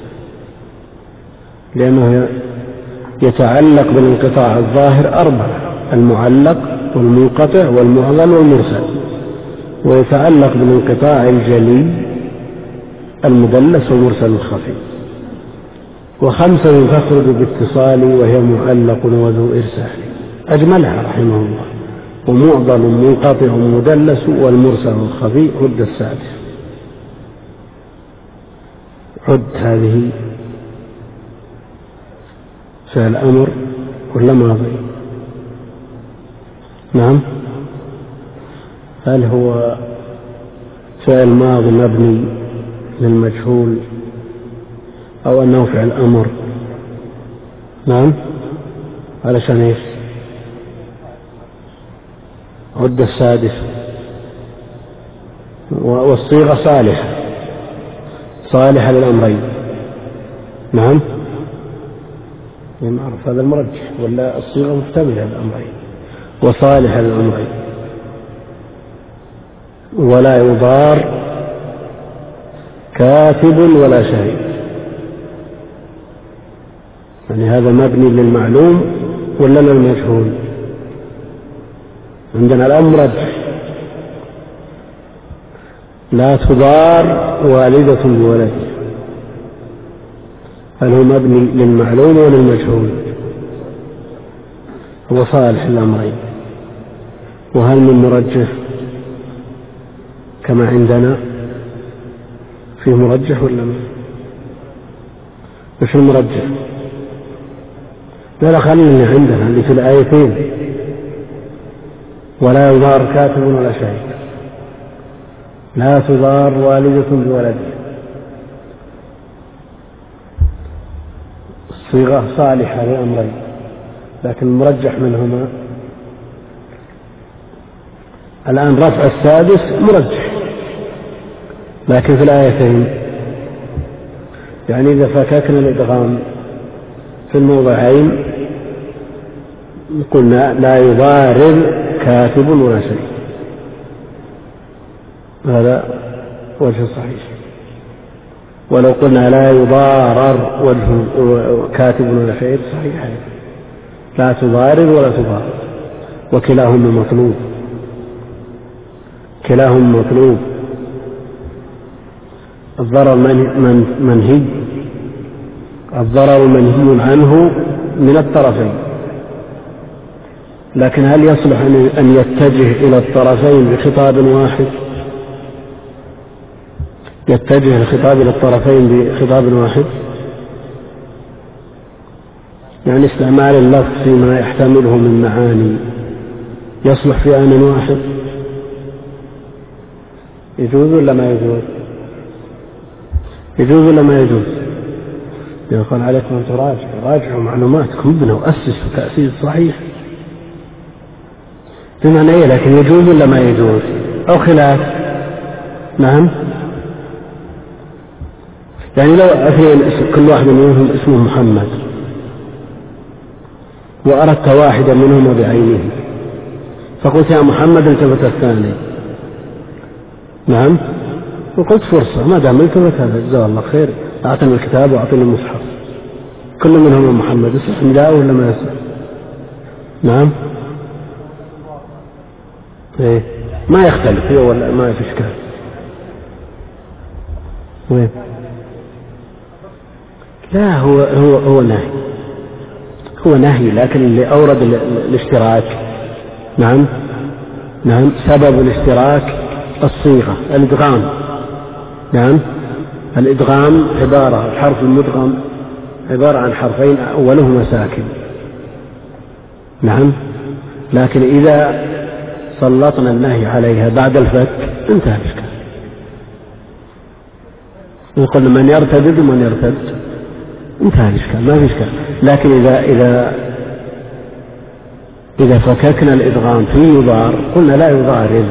لأنه يتعلق بالانقطاع الظاهر أربعة: المعلق والمنقطع والمعضل والمرسل، ويتعلق بالانقطاع الجلي المدلس والمرسل الخفي. وخمسة تخرج باتصال وهي معلق وذو إرسال، أجملها رحمه الله: ومعضل منقطع مدلس والمرسل الخفي. عد السادس، عد هذه فعل أمر ولا ماضي؟ نعم. هل هو فعل ماضي مبني للمجهول أو أنه فعل أمر؟ نعم. علشان إيش؟ عد السادس. والصيغة صالحة، صالحة للأمرين. نعم. نعرف هذا المرجح، ولا الصيغة محتملة للأمرين وصالحة للأمرين. ولا يضار كاتب ولا شهيد، يعني هذا مبني للمعلوم ولا للمجهول؟ عندنا الأمر رجح: لا تضار والدة بولدها. هل هو مبني للمعلوم وللمجهول؟ هو صالح الأمرين. وهل من مرجح كما عندنا؟ فيه مرجح ولا ما؟ مش المرجح؟ لا خلينا عندنا اللي في الآيتين: ولا يضار كاتب ولا شهيد، لا تضار والدة بولدها. الصيغة صالحة للأمرين، لكن المرجح منهما الآن رفع السادس مرجح، لكن في الآيتين يعني إذا فككنا الإدغام في الموضعين قلنا لا يضارر كاتب ولا شيء، هذا وجه صحيح. ولو قلنا لا يضارر وجه كاتب ولا شيء صحيح، لا تضارر ولا تضارر، وكلاهما مطلوب، كلاهما مطلوب. الضرر من منهي، الضرر منهي عنه من الطرفين، لكن هل يصلح أن يتجه إلى الطرفين بخطاب واحد؟ يتجه الخطاب إلى الطرفين بخطاب واحد، يعني استعمال اللفظ فيما يحتمله من معاني يصلح في آن واحد؟ يجوز ولا ما يجوز؟ يجوز ولا ما يجوز؟ يقول عليكم أن تراجعوا راجعوا معلوماتكم ابنوا وأسسوا تأسيس صحيح بمعنى إيه، لكن يجوز ولا ما يجوز أو خلاف؟ نعم. يعني لو اثنين كل واحد منهم اسمه محمد وأردت واحدا منهما بعينه فقلت يا محمد التفت الثاني، نعم، وقلت فرصة ما دام التفت هذا جزاه الله خير أعطني الكتاب وأعطني المصحف، كل منهم محمد، يصح نداء ولا ما يصح؟ نعم. إيه؟ ما يختلف هو ولا ما في إشكال. وين؟ لا هو هو هو نهي، هو نهي، لكن اللي أورد الاشتراك نعم نعم سبب الاشتراك الصيغة الإدغام، نعم الإدغام عبارة الحرف المدغم عبارة عن حرفين أولهما ساكن، نعم، لكن إذا سلطنا النهي عليها بعد الفتح انتهى الإشكال. يقول من يرتد ومن يرتد انتهى الإشكال، ما في إشكال. لكن إذا إذا إذا فككنا الإدغام في يضار قلنا لا يضارب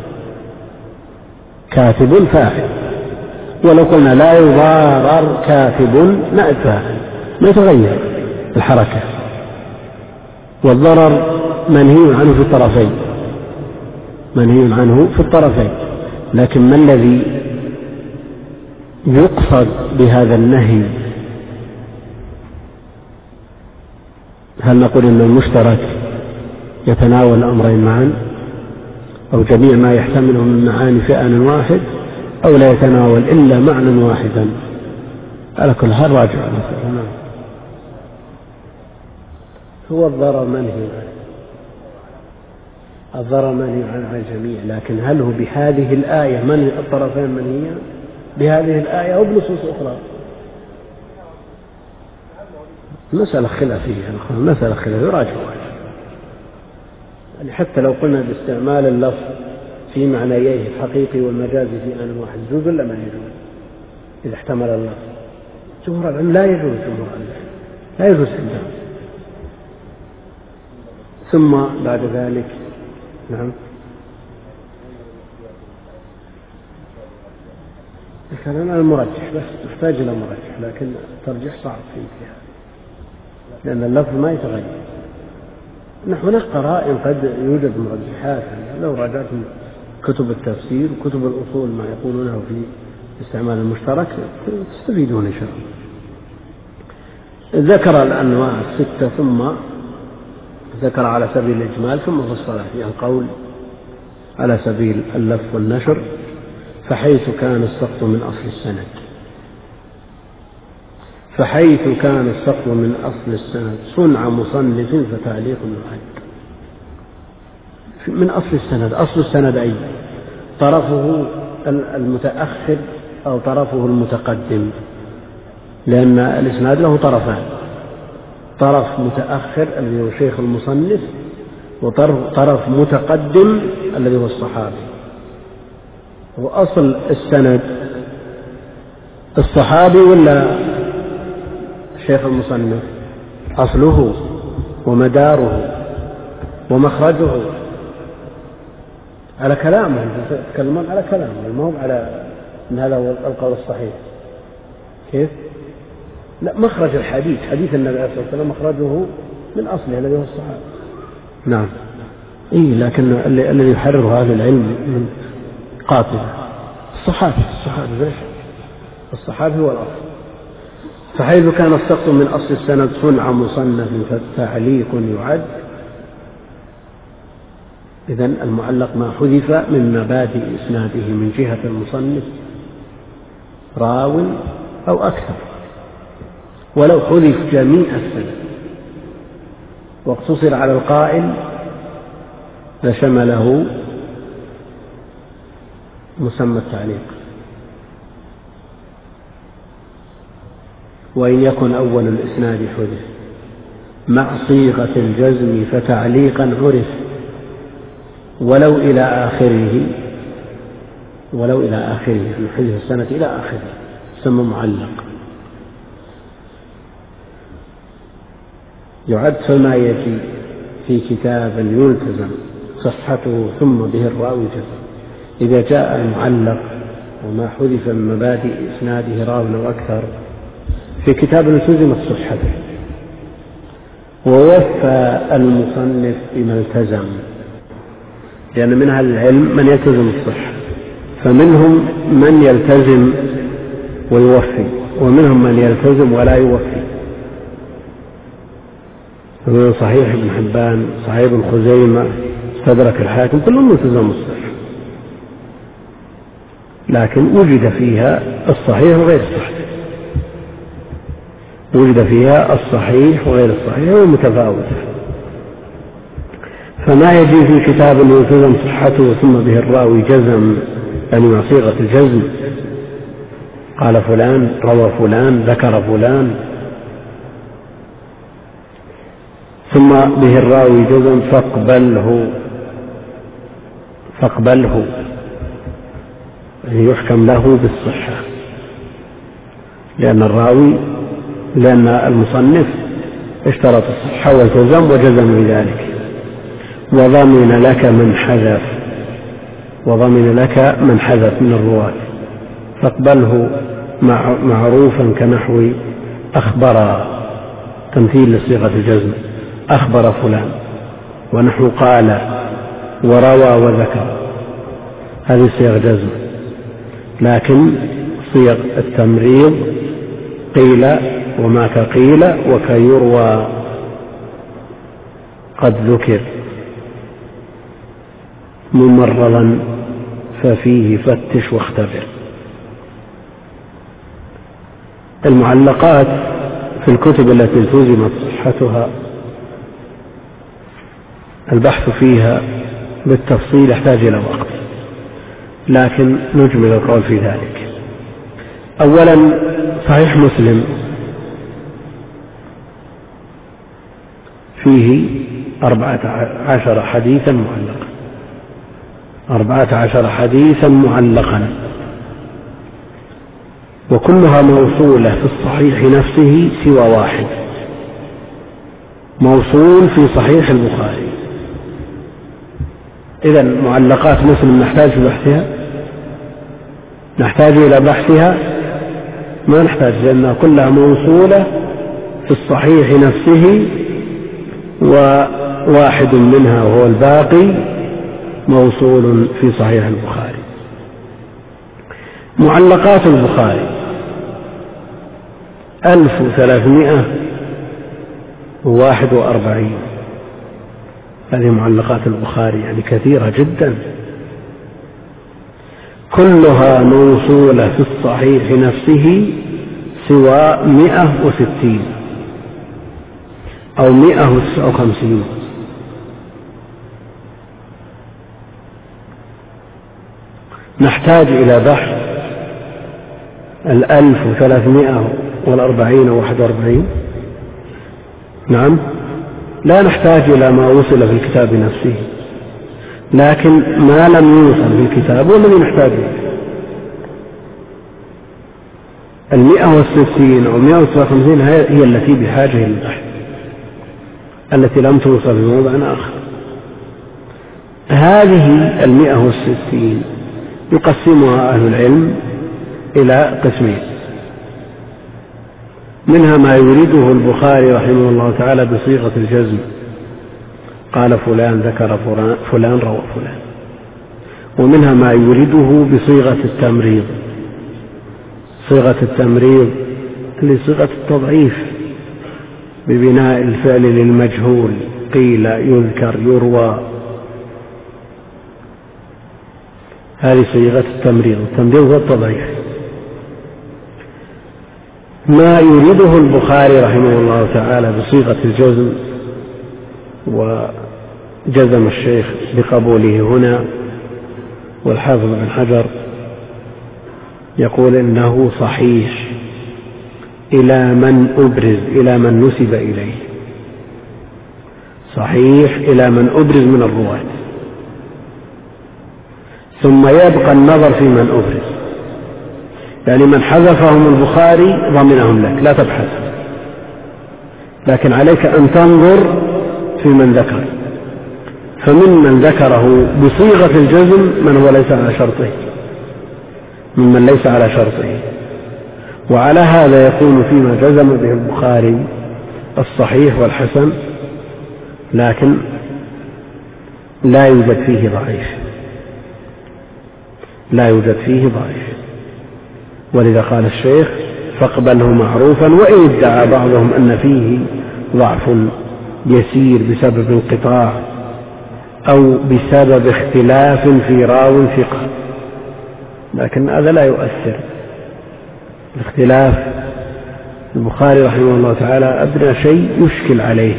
كاتب فاعل، ولو قلنا لا يضارر كاتب نائب فاعل ما يتغير الحركة، والضرر منهي عنه في الطرفين، منهي عنه في الطرفين. لكن ما الذي يقصد بهذا النهي؟ هل نقول إن المشترك يتناول الأمرين معا، أو جميع ما يحتمله من معاني في آن واحد، أو لا يتناول إلا معنى واحدا؟ على كل حال راجع مثلا هو الضرر منهي عنه، الضرر منهي عنه على الجميع، لكن هل هو بهذه الآية من الطرفين منهيا بهذه الآية أو بنصوص أخرى؟ مسألة خلافية، مسألة خلافية راجع. يعني حتى لو قلنا باستعمال اللفظ في معنييه الحقيقي والمجازي في آن واحد يجوز ولا ما يجوز؟ إذا احتمل اللفظ جمهور العلم لا يجوز، جمهور العلم لا يجوز عندهم. ثم بعد ذلك نعم الكلام على المرجح، بس تحتاج إلى مرجح، لكن الترجيح صعب فيه لأن اللفظ ما يتغير. نحن هناك قرائن قد يوجد مرجحات، لو راجعتم كتب التفسير وكتب الأصول ما يقولونه في استعمال المشترك تستفيدون إن شاء الله. ذكر الأنواع الستة ثم ذكر على سبيل الإجمال ثم فصل فيها القول على سبيل اللف والنشر. فحيث كان السقط من أصل السند، فحيث كان السقط من أصل السند صنع مصنف فتعليق يعد. من أصل السند، أصل السند أي طرفه المتأخر أو طرفه المتقدم، لأن الإسناد له طرفان، طرف متأخر الذي هو شيخ المصنف، وطرف متقدم الذي هو الصحابي. وأصل السند الصحابي ولا شيخ المصنف؟ أصله ومداره ومخرجه على كلامه، يتكلمون على كلامه، المهم على أن هذا هو القول الصحيح. كيف؟ لا، مخرج الحديث، حديث النبي عليه الصلاة والسلام مخرجه من أصله الذي هو الصحابة. نعم. إيه، لكن الذي يحرر هذا العلم من قاطبة الصحابي، الصحابي ليش؟ الصحابي هو الأصل. فحيث كان السقط من أصل السند صنع مصنف فتعليق يعد. إذن المعلق ما حذف من مبادئ إسناده من جهة المصنف راو أو أكثر، ولو حذف جميع السند واقتصر على القائل لشمله مسمى التعليق. وإن يكن أول الإسناد حذف مع صيغة الجزم فتعليقا عرف، ولو إلى آخره ولو إلى آخره، من حديث السنة إلى آخره يسمى معلق. يعد فما يجي في كتاب يلتزم صحته ثم به الراوي جزم. إذا جاء المعلق وما حذف من مبادئ إسناده راو أو أكثر في كتاب التزمت صحته، ووفى المصنف بما التزم، لأن من أهل العلم من يلتزم الصحة، فمنهم من يلتزم ويوفي، ومنهم من يلتزم ولا يوفي. فمن صحيح ابن حبان، صحيح ابن خزيمة، استدرك الحاكم، كلهم يلتزم الصحة، لكن وجد فيها الصحيح وغير الصحيح، وجد فيها الصحيح وغير الصحيح ومتفاوتة. فما يجي في كتاب يلتزم صحته ثم به الراوي جزم، يعني مع صيغة الجزم، قال فلان، روى فلان، ذكر فلان، ثم به الراوي جزم فاقبله فاقبله يعني يحكم له بالصحة، لأن الراوي لأن المصنف اشترط الصحة والتزم وجزم بذلك. وضمن لك من حذف وضمن لك من حذف من الرواة، فاقبله معروفا كنحو أخبر، تمثيل لصيغة الجزم، أخبر فلان، ونحو قال وروى وذكر، هذه صيغ جزم. لكن صيغ التمريض قيل وما كقيل وكيروى قد ذكر ممرضا ففيه فتش واختبر. المعلقات في الكتب التي التزمت صحتها البحث فيها بالتفصيل يحتاج إلى وقت، لكن نجمل القول في ذلك. أولا صحيح مسلم فيه أربعة عشر حديثا معلقا، أربعة عشر حديثا معلقا، وكلها موصولة في الصحيح نفسه سوى واحد، موصول في صحيح البخاري. إذن معلقات مسلم نحتاج إلى بحثها؟ نحتاج إلى بحثها؟ ما نحتاج، لأنها كلها موصولة في الصحيح نفسه، وواحد منها وهو الباقي موصول في صحيح البخاري. معلقات البخاري ألف وثلاثمائة وواحد وأربعين، هذه معلقات البخاري، يعني كثيرة جدا، كلها موصولة في الصحيح نفسه سوى مئة وستين أو مئة وتسعة وخمسين. نحتاج إلى بحث الألف وثلاثمائة والأربعين وواحد وأربعين؟ نعم، لا نحتاج إلى ما وصل في الكتاب نفسه، لكن ما لم يوصل في الكتاب هو الذي نحتاج إليه. المئة والستين أو مئة وتسعة وخمسين هي التي بحاجة إلى البحث، التي لم توصل في موضع آخر. هذه المئة والستين يقسمها أهل العلم إلى قسمين، منها ما يريده البخاري رحمه الله تعالى بصيغة الجزم، قال فلان ذكر فلان روى فلان، ومنها ما يريده بصيغة التمريض. صيغة التمريض اللي صيغة التضعيف ببناء الفعل للمجهول، قيل، يذكر، يروى، هذه صيغة التمريض. التمريض هو التضعيف. ما يريده البخاري رحمه الله تعالى بصيغة الجزم، وجزم الشيخ بقبوله هنا، والحافظ بن حجر يقول إنه صحيح إلى من أبرز، إلى من نسب إليه، صحيح إلى من أبرز من الرواة، ثم يبقى النظر في من أبرز، يعني من حذفهم البخاري ضمنهم لك لا تبحث، لكن عليك أن تنظر في من ذكر، فممن ذكره بصيغة الجزم من هو ليس على شرطه، ممن ليس على شرطه، وعلى هذا يكون فيما جزم به البخاري الصحيح والحسن، لكن لا يوجد فيه ضعيف، لا يوجد فيه ضعيف. ولذا قال الشيخ فاقبله معروفا، وإن ادعى بعضهم أن فيه ضعف يسير بسبب انقطاع أو بسبب اختلاف في راو ثقة، لكن هذا لا يؤثر. الاختلاف البخاري رحمه الله تعالى أدنى شيء يشكل عليه.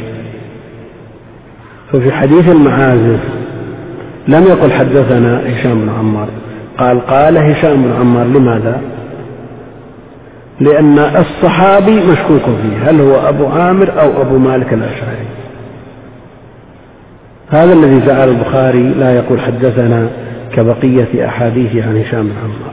ففي حديث المعازف لم يقل حدثنا هشام بن عمار، قال قال هشام بن عمار. لماذا؟ لأن الصحابي مشكوك فيه، هل هو أبو عامر أو أبو مالك الأشعري؟ هذا الذي جعل البخاري لا يقول حدثنا كبقية أحاديث عن هشام بن عمار.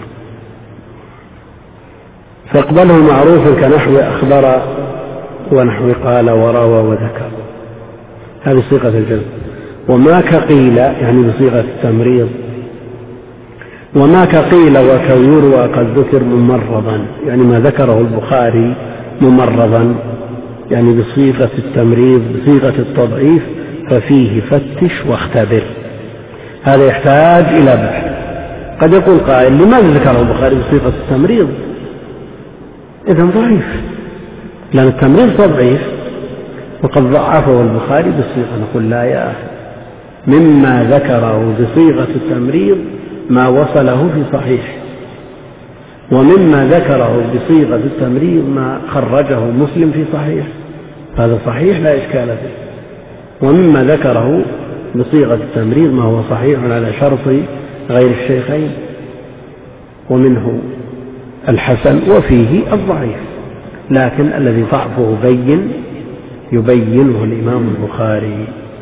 فاقبله معروف كنحو أخبر ونحو قال وروى وذكر، هذه صيغة الجزم. وما كقيل يعني بصيغة التمريض، وما كقيل وكيروى قد ذكر ممرضا، يعني ما ذكره البخاري ممرضا يعني بصيغة التمريض بصيغة التضعيف، ففيه فتش واختبر. هذا يحتاج إلى بحث. قد يقول قائل لماذا ذكره البخاري بصيغة التمريض؟ إذن ضعيف، لأن التمريض تضعيف وقد ضعفه البخاري بالصيغة. نقول لا يا أخي، مما ذكره بصيغة التمريض ما وصله في صحيح، ومما ذكره بصيغة التمريض ما خرجه مسلم في صحيح، هذا صحيح لا إشكال فيه. ومما ذكره بصيغة التمريض ما هو صحيح على شرط غير الشيخين، ومنه الحسن وفيه الضعيف، لكن الذي ضعفه بين يبينه الإمام البخاري.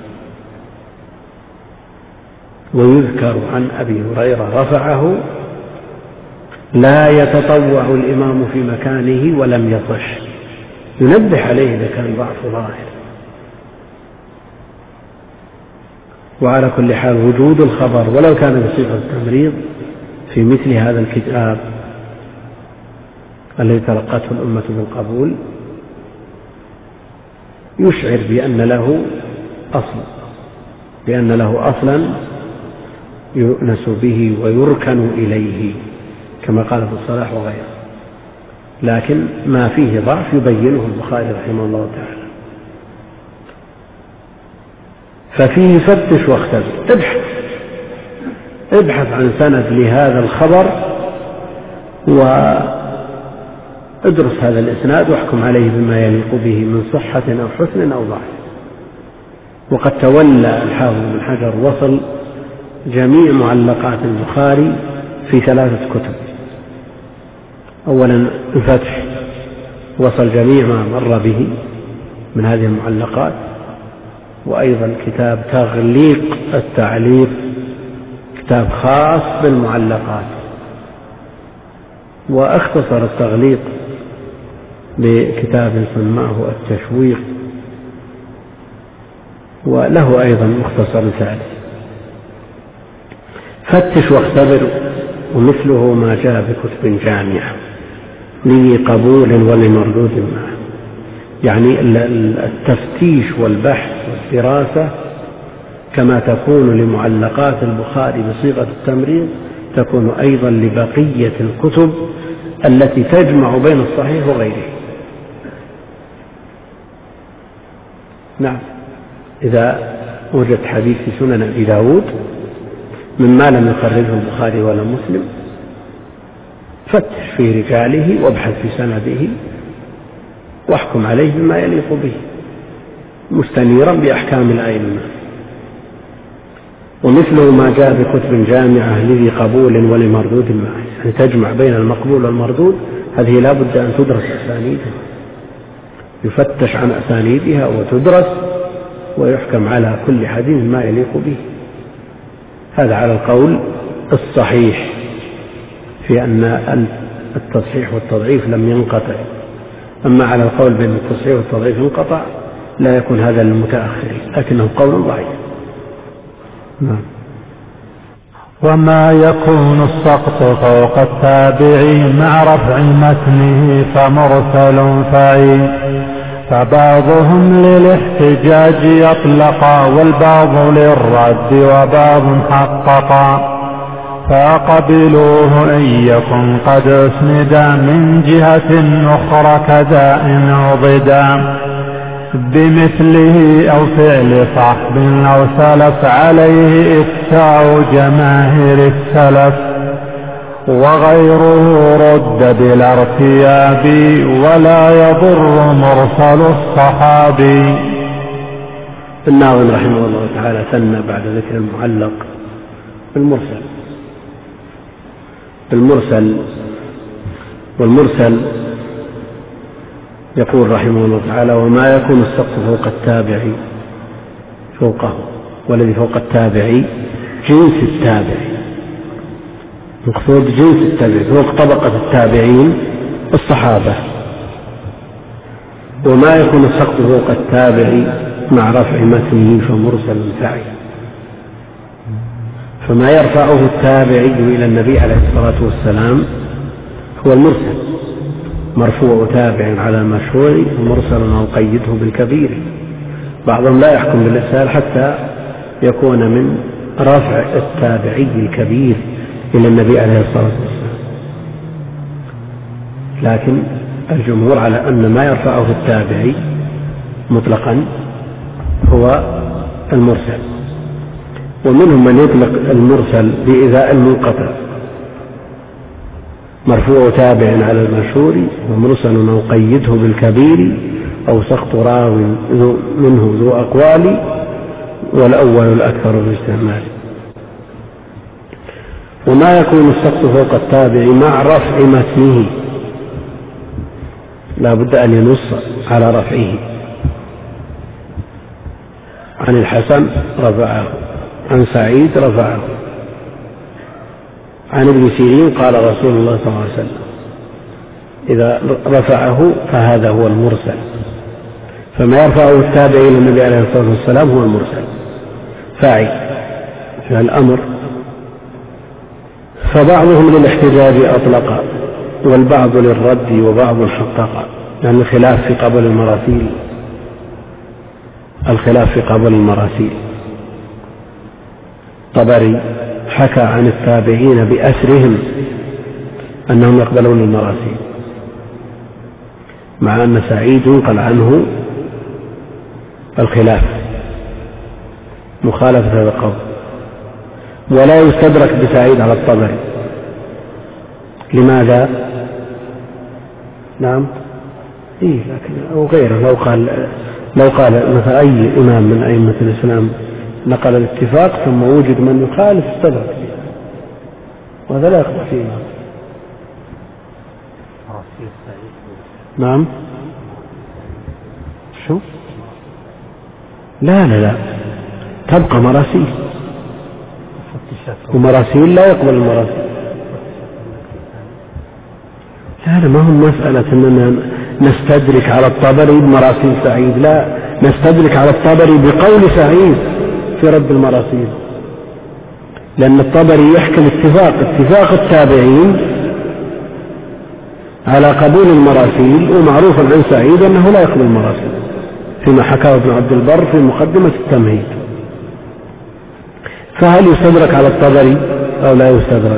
ويذكر عن أبي هريرة رفعه لا يتطوع الإمام في مكانه ولم يصح، ينبه عليه إذا كان ضعف ظاهر. وعلى كل حال وجود الخبر ولو كان بصيغة التمريض في مثل هذا الكتاب الذي تلقته الأمة بالقبول يشعر بأن له أصل، بأن له أصلا يؤنس به ويركن إليه كما قال في الصلاح وغيره. لكن ما فيه ضعف يبينه البخاري رحمه الله تعالى. ففيه فتش واختبر، ابحث ابحث عن سند لهذا الخبر وادرس هذا الإسناد واحكم عليه بما يليق به من صحة أو حسن أو ضعف. وقد تولى الحافظ بن حجر وصل جميع معلقات البخاري في ثلاثة كتب. أولا الفتح وصل جميع ما مر به من هذه المعلقات، وأيضا كتاب تغليق التعليق، كتاب خاص بالمعلقات، واختصر التغليق بكتاب سماه التشويق، وله أيضا مختصر ثالث. فتش واختبر، ومثله ما جاء بكتب جامعة لذي قبول ولمردود معه. يعني التفتيش والبحث والدراسة كما تكون لمعلقات البخاري بصيغة التمريض تكون أيضا لبقية الكتب التي تجمع بين الصحيح وغيره. نعم، إذا وجد حديث في سنن أبي داود مما لم يخرجه البخاري ولا مسلم فتش في رجاله وابحث في سنده واحكم عليه بما يليق به مستنيرا بأحكام الأئمة. ومثله ما جاء بكتب جامعة لذي قبول ولمردود معه، يعني تجمع بين المقبول والمردود. هذه لا بد أن تدرس أسانيدها، يفتش عن أسانيدها وتدرس ويحكم على كل حديث ما يليق به. هذا على القول الصحيح في أن التصحيح والتضعيف لم ينقطع. أما على القول بأن التصحيح والتضعيف انقطع لا يكون هذا للمتأخرين، لكنه قول ضعيف. نعم. وما يكون السقط فوق التابعي مع رفع متنه فمرسل فعيل، فبعضهم للاحتجاج يطلقا والبعض للرد وبعض حققا، فقبلوه إن يكن قد اسندا من جهة أخرى كذا إن عضدا بمثله أو فعل صحب أو سلف عليه إفتاء جماهير السلف، وغيره رد بلا ارتياب ولا يضر مرسل الصحابي. الناظم رحمه الله تعالى ثنى بعد ذكر المعلق بالمرسل بالمرسل والمرسل يقول رحمه الله تعالى: وما يكون السقط فوق التابعي فوقه، والذي فوق التابعي جنس التابعي، مقصود جنس التابعي فوق طبقة التابعين الصحابة. وما يكون السقط فوق التابعي مع رفع متنه فمرسل فعي، فما يرفعه التابعي إلى النبي عليه الصلاة والسلام هو المرسل، مرفوع تابع على مشهور ومرسل أو قيده بالكبير. بعضهم لا يحكم بالإرسال حتى يكون من رفع التابعي الكبير إلى النبي عليه الصلاة والسلام، لكن الجمهور على أن ما يرفعه التابعي مطلقا هو المرسل. ومنهم من يطلق المرسل بإذاء المنقطع، مرفوع تابع على المشهور ومرسل أو قيده بالكبير أو سقط راو منه ذو أقوال، والأول الأكثر في استعماله. وما يكون السقط فوق التابع مع رفع متنه، لا بد أن ينص على رفعه. عن الحسن رفعه، عن سعيد رفعه، عن ابن سيرين قال رسول الله صلى الله عليه وسلم. إذا رفعه فهذا هو المرسل، فما يرفعه التابع إلى النبي عليه الصلاة والسلام هو المرسل فاعل في الأمر. فبعضهم للاحتجاج أطلق والبعض للرد وبعض حقق، يعني الخلاف في قبل المراسيل الخلاف في قبل المراسيل طبري حكى عن التابعين بأسرهم أنهم يقبلون المراسيل، مع أن سعيد ينقل عنه الخلاف مخالفة هذا القول، ولا يستدرك بسعيد على الطبري. لماذا؟ نعم إيه، لكن أو غيره لو قال لو قال مثلا أي إمام من أئمة الإسلام نقل الاتفاق ثم وجد من يخالف استدرك، وهذا لا يقبل فيه. نعم شو لا لا لا تبقى مراسيل، ومراسيل لا يقبل المراسيل. لا لا ما هو مسألة أننا نستدرك على الطبري بمراسيل سعيد، لا، نستدرك على الطبري بقول سعيد في رد المراسيل، لأن الطبري يحكم اتفاق اتفاق التابعين على قبول المراسيل، ومعروف عن سعيد أنه لا يقبل المراسيل فيما حكاه ابن عبد البر في مقدمة التمهيد. فهل يستدرك على الطبري أو لا يستدرك؟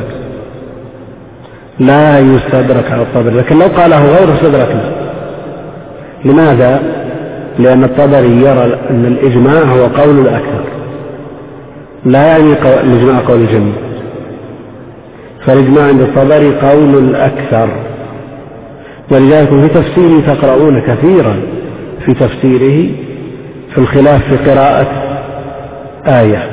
لا يستدرك على الطبري، لكن لو قاله غير استدركنا. لماذا؟ لأن الطبري يرى أن الإجماع هو قول الأكثر، لا يعني الإجماع قول الجميع، فالإجماع عند الطبري قول الأكثر. ولذلك في تفسيره تقرؤون كثيرا في تفسيره في الخلاف في قراءة آية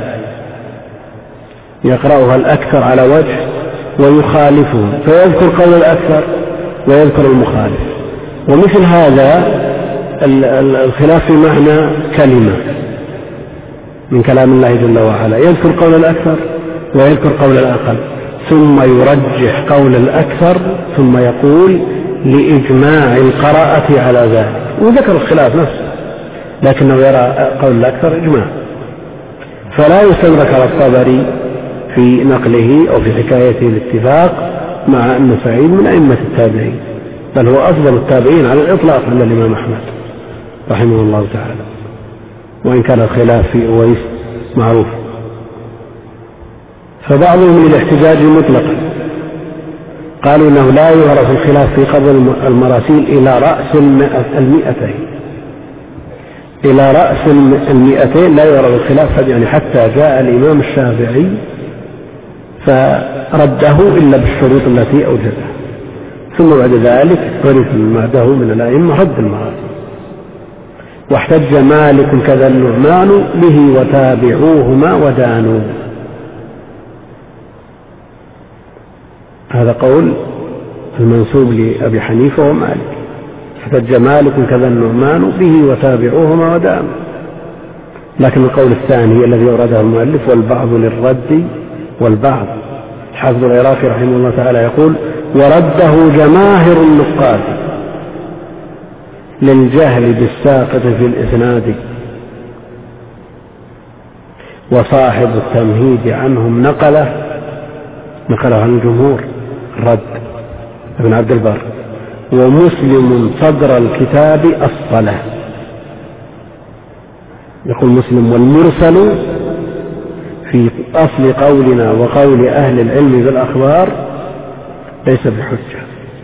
يقرأها الأكثر على وجه ويخالفه، فيذكر قول الأكثر ويذكر المخالف. ومثل هذا الخلاف في معنى كلمة من كلام الله جل وعلا، يذكر قول الأكثر ويذكر قول الأقل ثم يرجح قول الأكثر ثم يقول لإجماع القراءة على ذلك، وذكر الخلاف نفسه لكنه يرى قول الأكثر إجماع، فلا يستدرك على الطبري في نقله أو في حكايته الاتفاق مع أن سعيد من أئمة التابعين، بل هو أفضل التابعين على الإطلاق عند الإمام أحمد رحمه الله تعالى، وإن كان الخلاف في أويس معروف. فبعضهم للاحتجاج مطلقا قالوا إنه لا يعرف الخلاف في قبض المراسيل إلى رأس المئتين، إلى رأس المئتين لا يعرف الخلاف، يعني حتى جاء الإمام الشافعي فرده إلا بالشروط التي أوجدها، ثم بعد ذلك عرف من بعده من الأئمة رد المراسيل. واحتج مالك كذا النعمان به وتابعوهما ودانوا، هذا قول المنسوب لأبي حنيفة ومالك، احتج مالك كذا النعمان به وتابعوهما ودانوا. لكن القول الثاني الذي أورده المؤلف والبعض للرد والبعض، حافظ العراقي رحمه الله تعالى يقول ورده جماهر النقاد للجهل بالساقط في الإسناد، وصاحب التمهيد عنهم نقله نقله عن الجمهور الرد ابن عبد البر، ومسلم صدر الكتاب أصله. يقول مسلم والمرسل في أصل قولنا وقول أهل العلم بالأخبار ليس بحجة،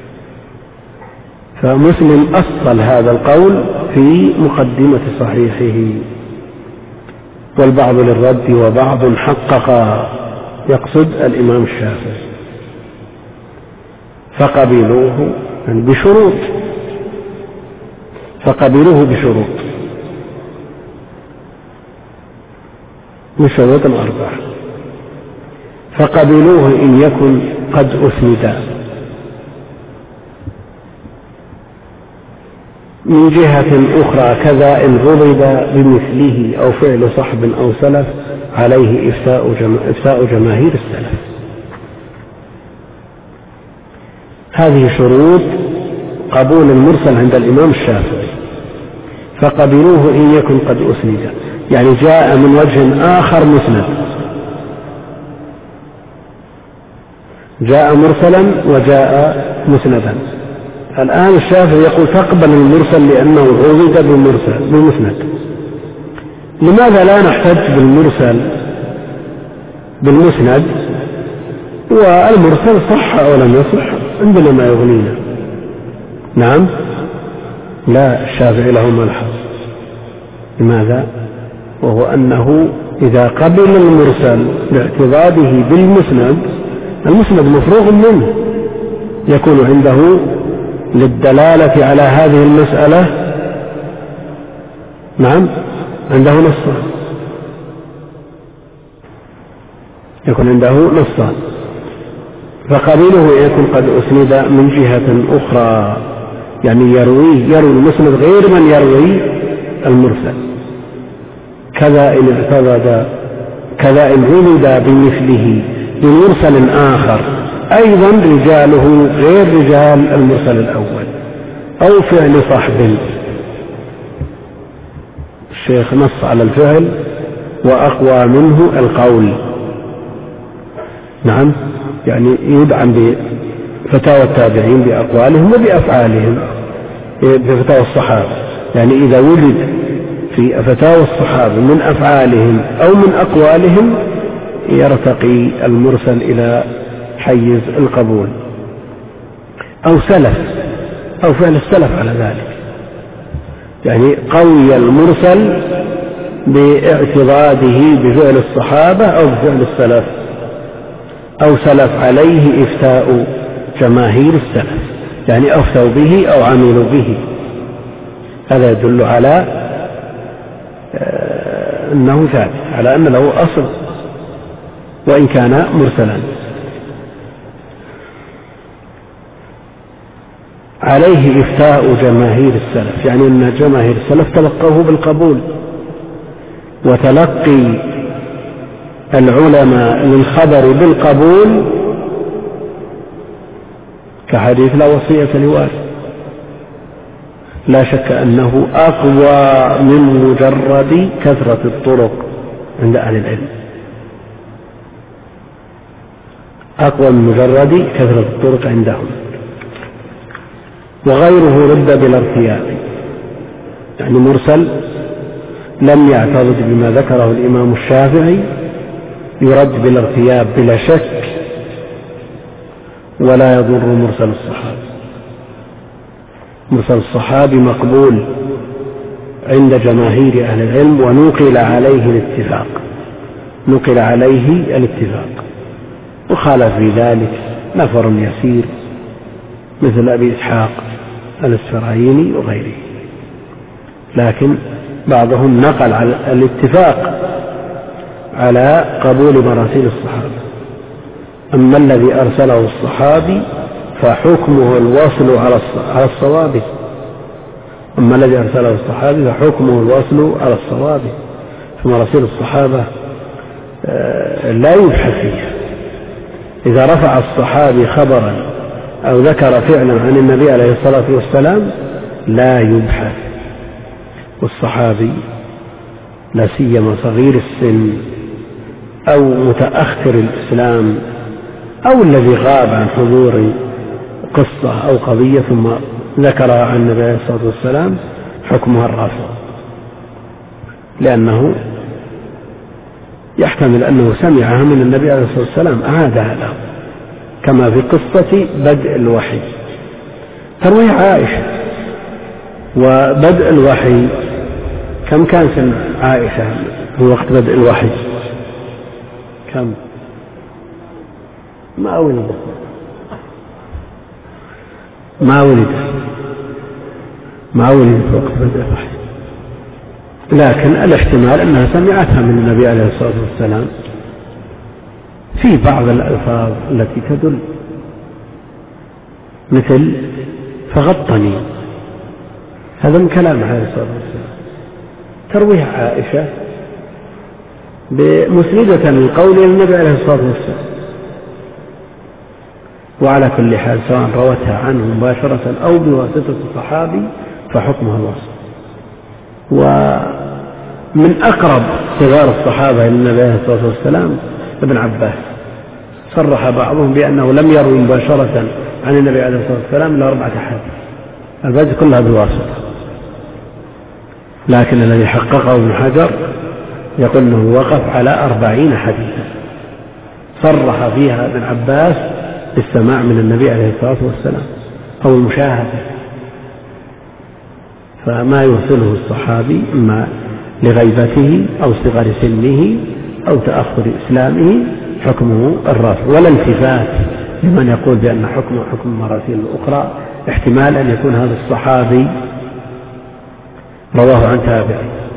فمسلم أصل هذا القول في مقدمة صحيحه. والبعض للرد وبعض حقق، يقصد الإمام الشافعي، فقبلوه بشروط فقبلوه بشروط من شروط أربعة، فقبلوه إن يكن قد أسند من جهة أخرى كذا إن غضب بمثله أو فعل صحب أو سلف عليه إفتاء, جما... إفتاء جماهير السلف. هذه شروط قبول المرسل عند الإمام الشافعي، فقبلوه إن يكن قد أسند، يعني جاء من وجه آخر مسند، جاء مرسلا وجاء مسندا. الآن الشافعي يقول تقبل المرسل لأنه عوض بالمرسل بالمسند. لماذا لا نحتج بالمرسل بالمسند والمرسل صح أو لم يصح عندنا ما يغنينا؟ نعم، لا، الشافعي له ملحظ. لماذا؟ وهو أنه إذا قبل المرسل باعتضاده بالمسند، المسند مفروغ منه، يكون عنده للدلالة على هذه المسألة نعم عنده نصان، يكون عنده نصان، فقبيله يكون قد أسند من جهة أخرى، يعني يرويه يروي المسند غير من يروي المرسل، كذا إن اعتضد كذا إن عمد بمثله بمرسل آخر أيضا رجاله غير رجال المرسل الأول، أو فعل صحب. الشيخ نص على الفعل وأقوى منه القول، نعم، يعني يدعم بفتاوى التابعين بأقوالهم وبأفعالهم بفتاوى الصحابة، يعني إذا وجد في فتاوى الصحابة من أفعالهم أو من أقوالهم يرتقي المرسل إلى حيز القبول، أو سلف أو فعل السلف على ذلك، يعني قوي المرسل باعتضاده بفعل الصحابة أو بفعل السلف، أو سلف عليه إفتاء جماهير السلف، يعني أفتوا به أو عملوا به. هذا يدل على أنه ثابت، على أن له أصل وإن كان مرسلا. عليه إفتاء جماهير السلف، يعني أن جماهير السلف تلقوه بالقبول، وتلقي العلماء للخبر بالقبول كحديث لا وصية لوارث، لا شك أنه أقوى من مجرد كثرة الطرق عند أهل العلم، أقوى من مجرد كثرة الطرق عندهم. وغيره رد بالارتياب، يعني مرسل لم يعترض بما ذكره الإمام الشافعي يرد بالارتياب بلا شك، ولا يضر مرسل الصحابي. مرسل الصحابي مقبول عند جماهير أهل العلم، ونقل عليه الاتفاق، نقل عليه الاتفاق، وخالف في ذلك نفر يسير مثل أبي إسحاق الإسفرايني وغيره، لكن بعضهم نقل على الاتفاق على قبول مراسيل الصحابة. أما الذي أرسله الصحابي فحكمه الوصل على الصواب، أما الذي أرسله الصحابي فحكمه الوصل على الصواب. فمراسيل الصحابة لا يبحث فيها، إذا رفع الصحابي خبرا أو ذكر فعلا عن النبي عليه الصلاة والسلام لا يبحث. والصحابي لا سيما صغير السن أو متأخر الإسلام أو الذي غاب عن حضور قصة أو قضية ثم ذكرها عن النبي عليه الصلاة والسلام حكمها الرافع، لأنه يحتمل أنه سمعها من النبي عليه الصلاة والسلام أعادها له، كما في قصة بدء الوحي. تروي عائشة وبدء الوحي، كم كان سن عائشة في وقت بدء الوحي؟ كم؟ ما ولدت ما ولدت ما ولدت وقت بدء الوحي، لكن الاحتمال أنها سمعتها من النبي عليه الصلاة والسلام في بعض الألفاظ التي تدل، مثل فغطني، هذا من كلام عليه الصلاة والسلام. ترويها عائشة مسندة للقول للنبي عليه الصلاة والسلام. وعلى كل حال سواء روتها عنه مباشرة أو بواسطة الصحابي فحكمها الوصف. ومن أقرب صغار الصحابة إلى النبي عليه الصلاة والسلام ابن عباس، صرح بعضهم بأنه لم يروي مباشرة عن النبي عليه الصلاة والسلام إلا أربعة أحاديث، الباقي كلها بواسطة. لكن الذي حققه ابن حجر يقول أنه وقف على أربعين حديثا صرح فيها ابن عباس بالسماع من النبي عليه الصلاة والسلام أو المشاهدة. فما يوصله الصحابي إما لغيبته أو صغر سنه أو تأخر إسلامه حكمه الرافع، ولا التفات لمن يقول بأن حكمه حكم المراسيل الأخرى. احتمال أن يكون هذا الصحابي رواه عن تابع،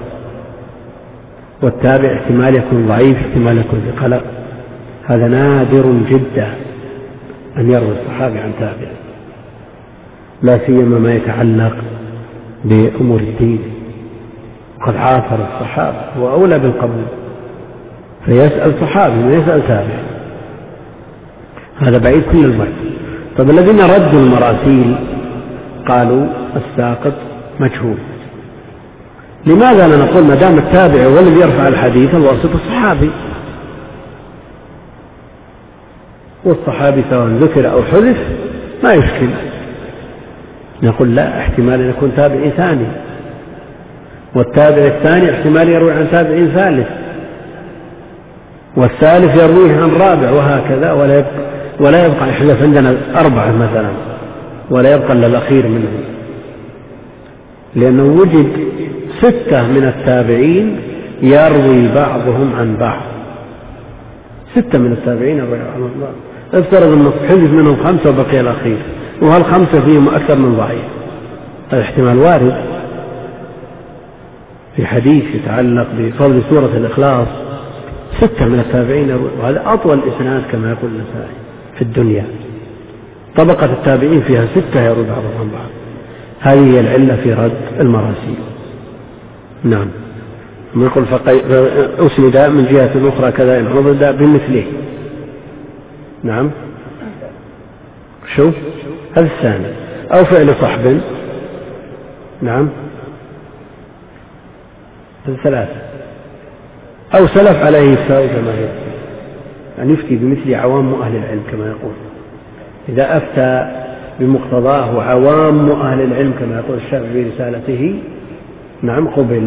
والتابع احتمال يكون ضعيف، احتمال يكون بقلق. هذا نادر جدا أن يروي الصحابي عن تابع، لا سيما ما يتعلق بأمور الدين. قد عاصر الصحابة وأولى بالقبول، فيسأل صحابي ويسأل تابع، هذا بعيد كل البعد. طب الذين ردوا المراسيل قالوا الساقط مجهول. لماذا لا نقول ما دام التابع والذي يرفع الحديث الواسط الصحابي، والصحابي سواء ذكر أو حذف ما يشكل. نقول لا، احتمال أن يكون تابعي ثاني، والتابع الثاني احتمال يروي عن تابع ثالث، والثالث يرويه عن رابع، وهكذا. ولا يبقى, ولا يبقى يحذف عندنا أربعة مثلا، ولا يبقى إلا الأخير منهم، لأنه وجد ستة من التابعين يروي بعضهم عن بعض. ستة من التابعين يروي عن بعض. افترض أنه حذف منهم خمسة وبقي الأخير، وهالخمسة فيهم أكثر من ضعيف. هذا احتمال وارد. في حديث يتعلق بفضل سورة الإخلاص ستة من التابعين يروي، وهذا أطول إسناد كما يقول النسائي في الدنيا. طبقة التابعين فيها ستة يروي بعضهم عن بعض. هذه هي العلة في رد المراسيل. نعم. يقول أسند من جهة أخرى كذا إن عضد بمثله. نعم شو هذا الثاني. أو فعل صحب. نعم ثلاثة. أو سلف عليه الساء كما يقول، يعني يفتي بمثل عوام أهل العلم كما يقول. إذا أفتى بمقتضاه عوام أهل العلم كما يقول الشافعي في رسالته نعم قبل.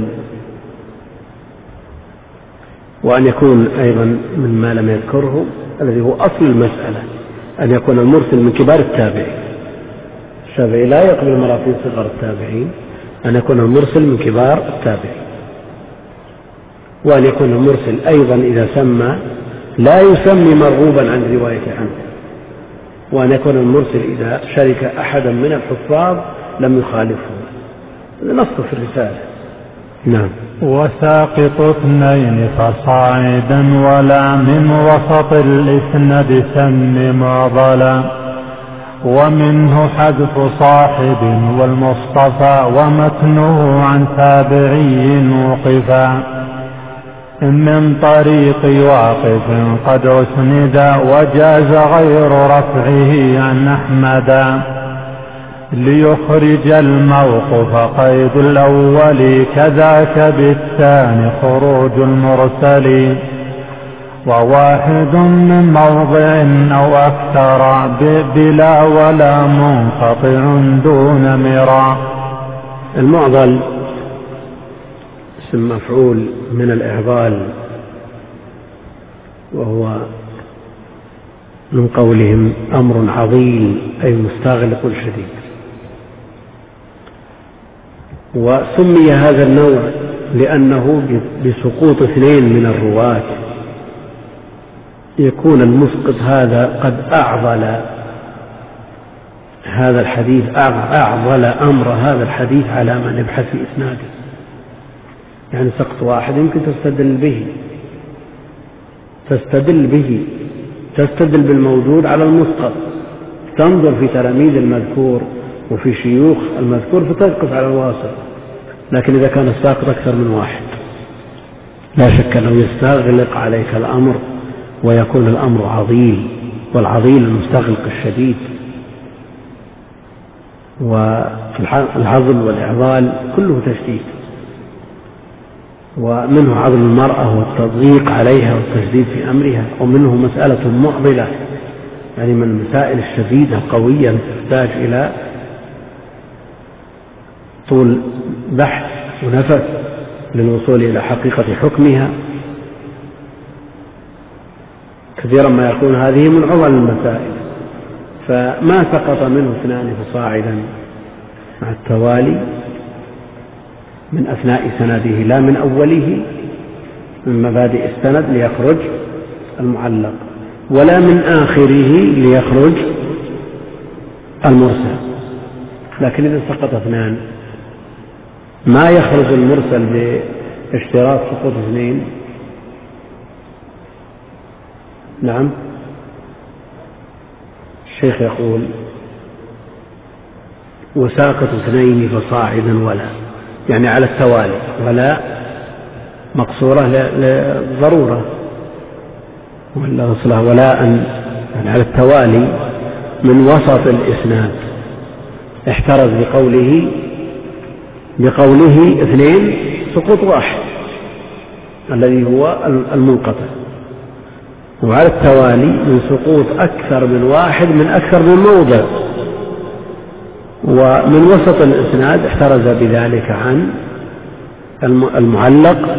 وأن يكون أيضا مما لم يذكره الذي هو أصل المسألة أن يكون المرسل من كبار التابعين. الشافعي لا يقبل مراسيل صغار التابعين، أن يكون المرسل من كبار التابعين. وأن يكون المرسل أيضا إذا سمى لا يسمي مرغوبا عن رواية عنه. وأن يكون المرسل إذا شرك أحدا من الحفاظ لم يخالفه. نص في الرسالة. نعم. وساقط اثنين فصاعدا ولا من وسط الإسناد سم معضلا، ومنه حذف صاحب والمصطفى ومتنه عن تابعي وقفا، من طريق واقف قد أسند وجاز غير رفعه عن أحمد، ليخرج الموقف قيد الأول كذاك بالثاني خروج المرسل، وواحد من موضع أو أكثر بلا ولا منقطع دون مرا. المعضل اسم مفعول من الإعضال، وهو من قولهم أمر عظيم أي مستغلق شديد. وسمي هذا النوع لأنه بسقوط اثنين من الرواة يكون المسقط هذا قد أعضل هذا الحديث، أعضل أمر هذا الحديث على من يبحث في إسناده. يعني سقط واحد يمكن تستدل به تستدل به تستدل بالموجود على المسقط، تنظر في تلاميذ المذكور وفي شيوخ المذكور فتسقط على الواسط. لكن إذا كان الساقط أكثر من واحد لا شك أنه يستغلق عليك الأمر ويكون الأمر عضيل، والعضيل المستغلق الشديد. والعضل والإعضال كله تشديد، ومنه عضل المرأة والتضييق عليها والتشديد في أمرها، ومنه مسألة معضلة يعني من المسائل الشديدة القوية تحتاج إلى طول بحث ونفس للوصول إلى حقيقة حكمها. كثيرا ما يكون هذه من عضل المسائل. فما سقط منه اثنان فصاعدا مع التوالي من أثناء سنده لا من أوله من مبادئ السند ليخرج المعلق، ولا من آخره ليخرج المرسل. لكن إذا سقط اثنان ما يخرج المرسل باشتراط سقوط اثنين. نعم الشيخ يقول وساقط اثنين فصاعدا ولا، يعني على التوالي، ولا مقصورة للضرورة ولا أصلها ولا أن يعني على التوالي من وسط الإسناد. احترز بقوله بقوله اثنين سقوط واحد الذي هو المنقطع، وعلى التوالي من سقوط أكثر من واحد من أكثر من موضع. ومن وسط الإسناد احترز بذلك عن المعلق،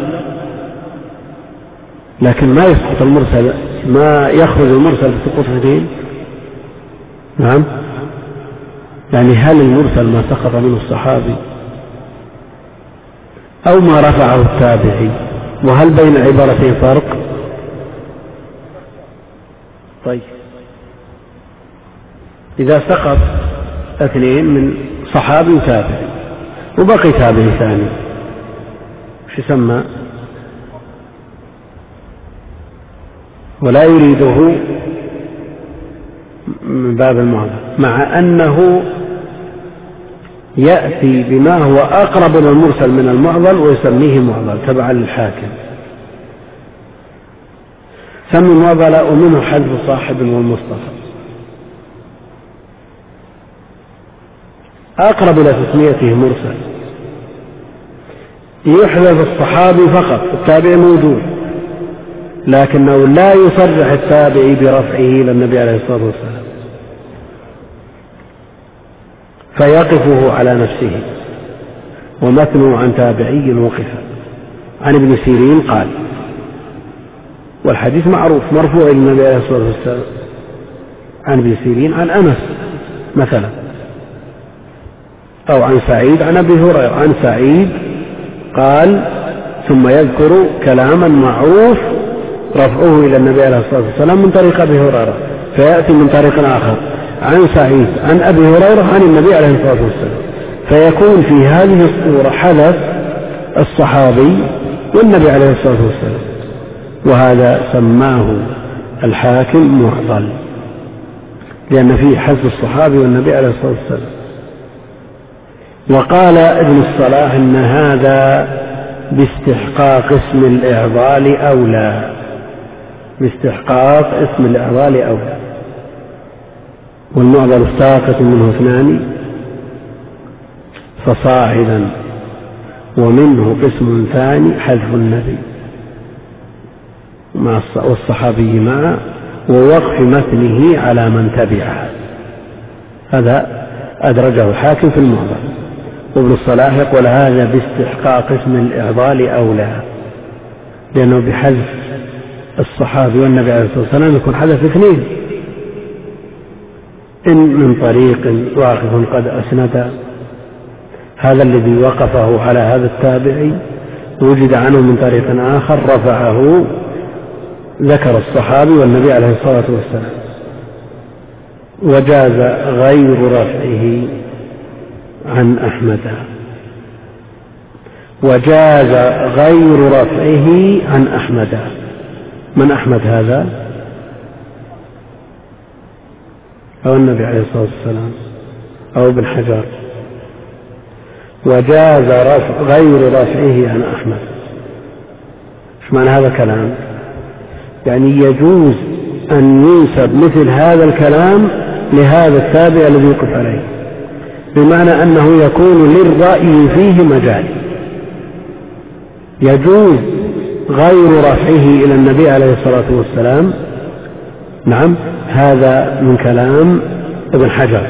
لكن ما يسقط المرسل، ما يخرج المرسل بسقوط اثنين. نعم يعني هل المرسل ما سقط منه الصحابي أو ما رفعه التابعي؟ وهل بين العبارتين فرق؟ طيب إذا سقط اثنين من صحابي وتابعي وبقي تابعي ثاني وش يسمى؟ ولا يريده من باب المعضل، مع أنه يأتي بما هو أقرب إلى المرسل من المعضل ويسميه معضل تبعا للحاكم. سمي المعضل ومنه حذف صاحب والمصطفى، أقرب إلى تسميته مرسل. يحذف الصحابي فقط، التابع موجود، لكنه لا يصرح التابعي برفعه إلى النبي عليه الصلاة والسلام، فيقفه على نفسه. ومثله عن تابعي وقف عن ابن سيرين قال، والحديث معروف مرفوع إلى النبي عليه الصلاة والسلام عن ابن سيرين عن أنس مثلا، أو عن سعيد عن أبي هريرة عن سعيد قال، ثم يذكر كلاما معروف رفعه إلى النبي عليه الصلاة والسلام من طريق أبي هريرة، فيأتي من طريق آخر عن سعيد عن أبي هريرة عن النبي عليه الصلاة والسلام، فيكون في هذه الصورة حدث الصحابي والنبي عليه الصلاة والسلام، وهذا سماه الحاكم معضل، لأن فيه حذف الصحابي والنبي عليه الصلاة والسلام. وقال ابن الصلاح إن هذا باستحقاق اسم الإعضال أولى، باستحقاق اسم الإعضال أولى. والمعضل الساقط منه اثنان فصاعدا، ومنه قسم ثاني حذف النبي مع والصحابي معه، ووقف متنه على من تبعه. هذا أدرجه الحاكم في المعضل. وابن الصلاح يقول هذا باستحقاق اسم الإعضال أولى، لأنه بحذف الصحابي والنبي عليه الصلاة والسلام يكون حذف اثنين، إن من طريق واقف قد أسند هذا الذي وقفه على هذا التابعي وجد عنه من طريق آخر رفعه ذكر الصحابي والنبي عليه الصلاة والسلام، وجاز غير رفعه عن أحمد، وجاز غير رفعه عن أحمد. من أحمد هذا؟ أو النبي عليه الصلاة والسلام أو ابن حجر. وجاز رفع غير رفعه عن أحمد. ايش معنى هذا الكلام؟ يعني يجوز أن ينسب مثل هذا الكلام لهذا التابع الذي يوقف عليه، بمعنى أنه يكون للرأي فيه مجال. يجوز غير رفعه إلى النبي عليه الصلاة والسلام. نعم، هذا من كلام ابن حجر،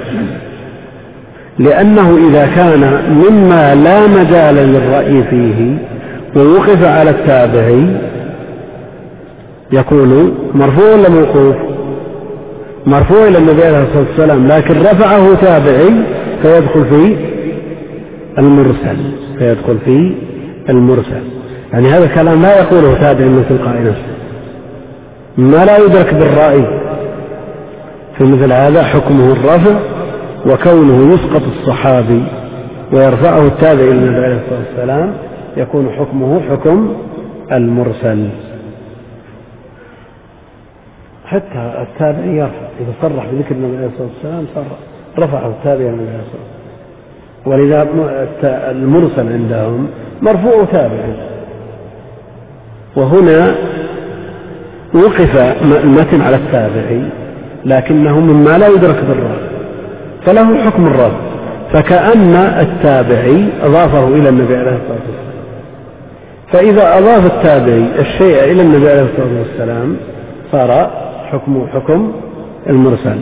لأنه إذا كان مما لا مجال للرأي فيه ووقف على التابعي يكون مرفوع ولا موقوف؟ مرفوع إلى النبي عليه الصلاة والسلام، لكن رفعه تابعي فيدخل في المرسل، فيدخل في المرسل. يعني هذا الكلام لا يقوله تابعي من تلقاء نفسه، ما لا يدرك بالرأي. في مثل هذا حكمه الرفع، وكونه يسقط الصحابي ويرفعه التابعي إلى النبي عليه الصلاة والسلام يكون حكمه حكم المرسل. حتى التابعي يرفع، إذا صرح بذكر النبي عليه الصلاة والسلام صرح رفعه التابعي النبي عليه الصلاة والسلام. ولذا المرسل عندهم مرفوع تابعي. وهنا وقف المتن على التابعي لكنه مما لا يدرك بالرأي، فله حكم الرفع، فكأن التابعي أضافه إلى النبي عليه الصلاة والسلام. فإذا أضاف التابعي الشيء إلى النبي عليه الصلاة والسلام صار حكمه حكم المرسل.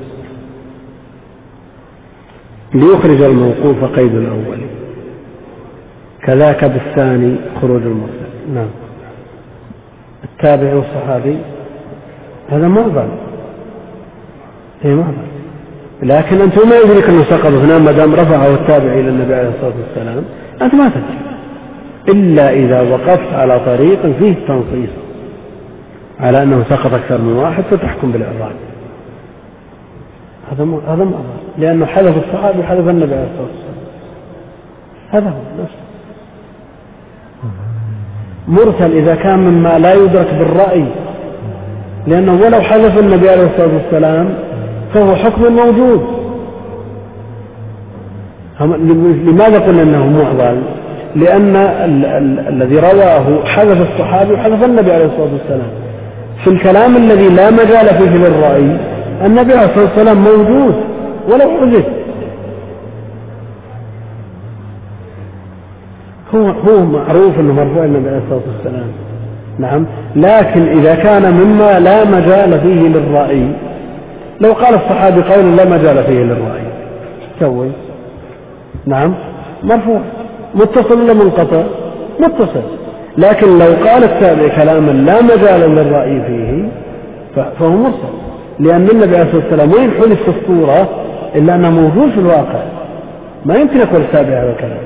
ليخرج الموقوف قيد الأول، كذاك بالثاني خروج المرسل. نعم، التابع والصحابي هذا معضل، هي معضل، لكن أنت ما يدرك أنه سقط هنا ما دام رفعه التابع إلى النبي عليه الصلاة والسلام، أنت ما تدري إلا إذا وقفت على طريق فيه تنصيص على أنه سقط أكثر من واحد فتحكم بالإعضال. هذا هذا معضل، لأنه حذف الصحابي حذف النبي عليه الصلاة والسلام. هذا هو نفسه مرسل إذا كان مما لا يدرك بالرأي، لأنه ولو حذف النبي عليه الصلاة والسلام فهو حكم موجود، لماذا قلنا أنه معضل؟ لأن ال ال الذي رواه حذف الصحابي وحذف النبي عليه الصلاة والسلام. في الكلام الذي لا مجال فيه للرأي النبي عليه الصلاة والسلام موجود ولو حذف، هو هو معروف أنه مرفوع النبي عليه الصلاة والسلام. نعم، لكن إذا كان مما لا مجال فيه للرأي، لو قال الصحابي قول لا مجال فيه للرأي سوي، نعم، مرفوع. متصل ولا منقطع؟ متصل. لكن لو قال التابع كلاما لا مجال للرأي فيه فهو مرسل، لأن النبي عليه الصلاة والسلام وين حدث في الصورة إلا أنه موجود في الواقع، ما يمكن يقول التابع هذا الكلام.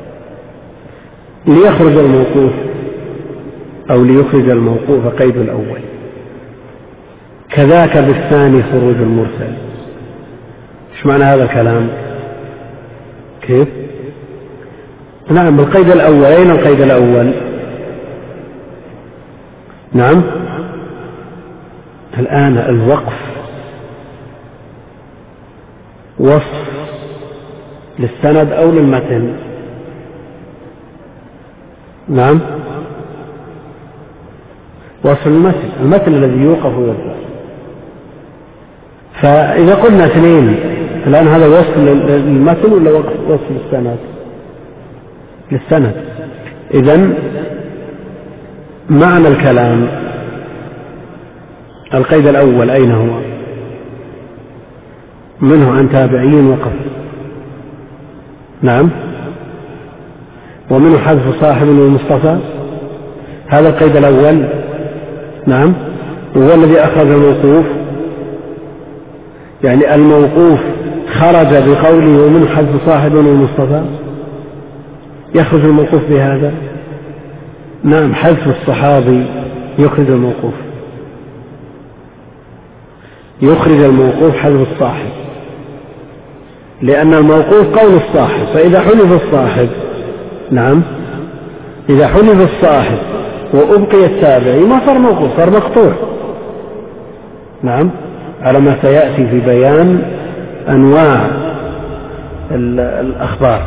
ليخرج الموقوف أو ليخرج الموقوف قيد الأول. كذاك بالثاني خروج المرسل. ايش معنى هذا الكلام؟ كيف؟ نعم، بالقيد الأول. أين القيد الأول؟ نعم، الآن الوقف وصف للسند أو للمتن. نعم، وصف المتن، المتن الذي يوقف ويرفع. فإذا قلنا اثنين الآن هذا وصف للمتن ولا وصف للسند؟ للسند. إذن معنى الكلام القيد الأول أين هو؟ منه عن تابعي وقف. نعم، ومنه حذف صاحب والمصطفى. هذا القيد الأول. نعم، وهو الذي أخرج الموقوف، يعني الموقوف خرج بقوله ومنه حذف صاحب والمصطفى، يخرج الموقوف بهذا. نعم، حذف الصحابي يخرج الموقوف، يخرج الموقوف حذف الصاحب، لأن الموقوف قول الصاحب، فإذا حذف الصاحب، نعم، إذا حذف الصاحب وأبقي التابعي ما صار موقوف، صار مقطوع. نعم، على ما سيأتي في بيان أنواع الأخبار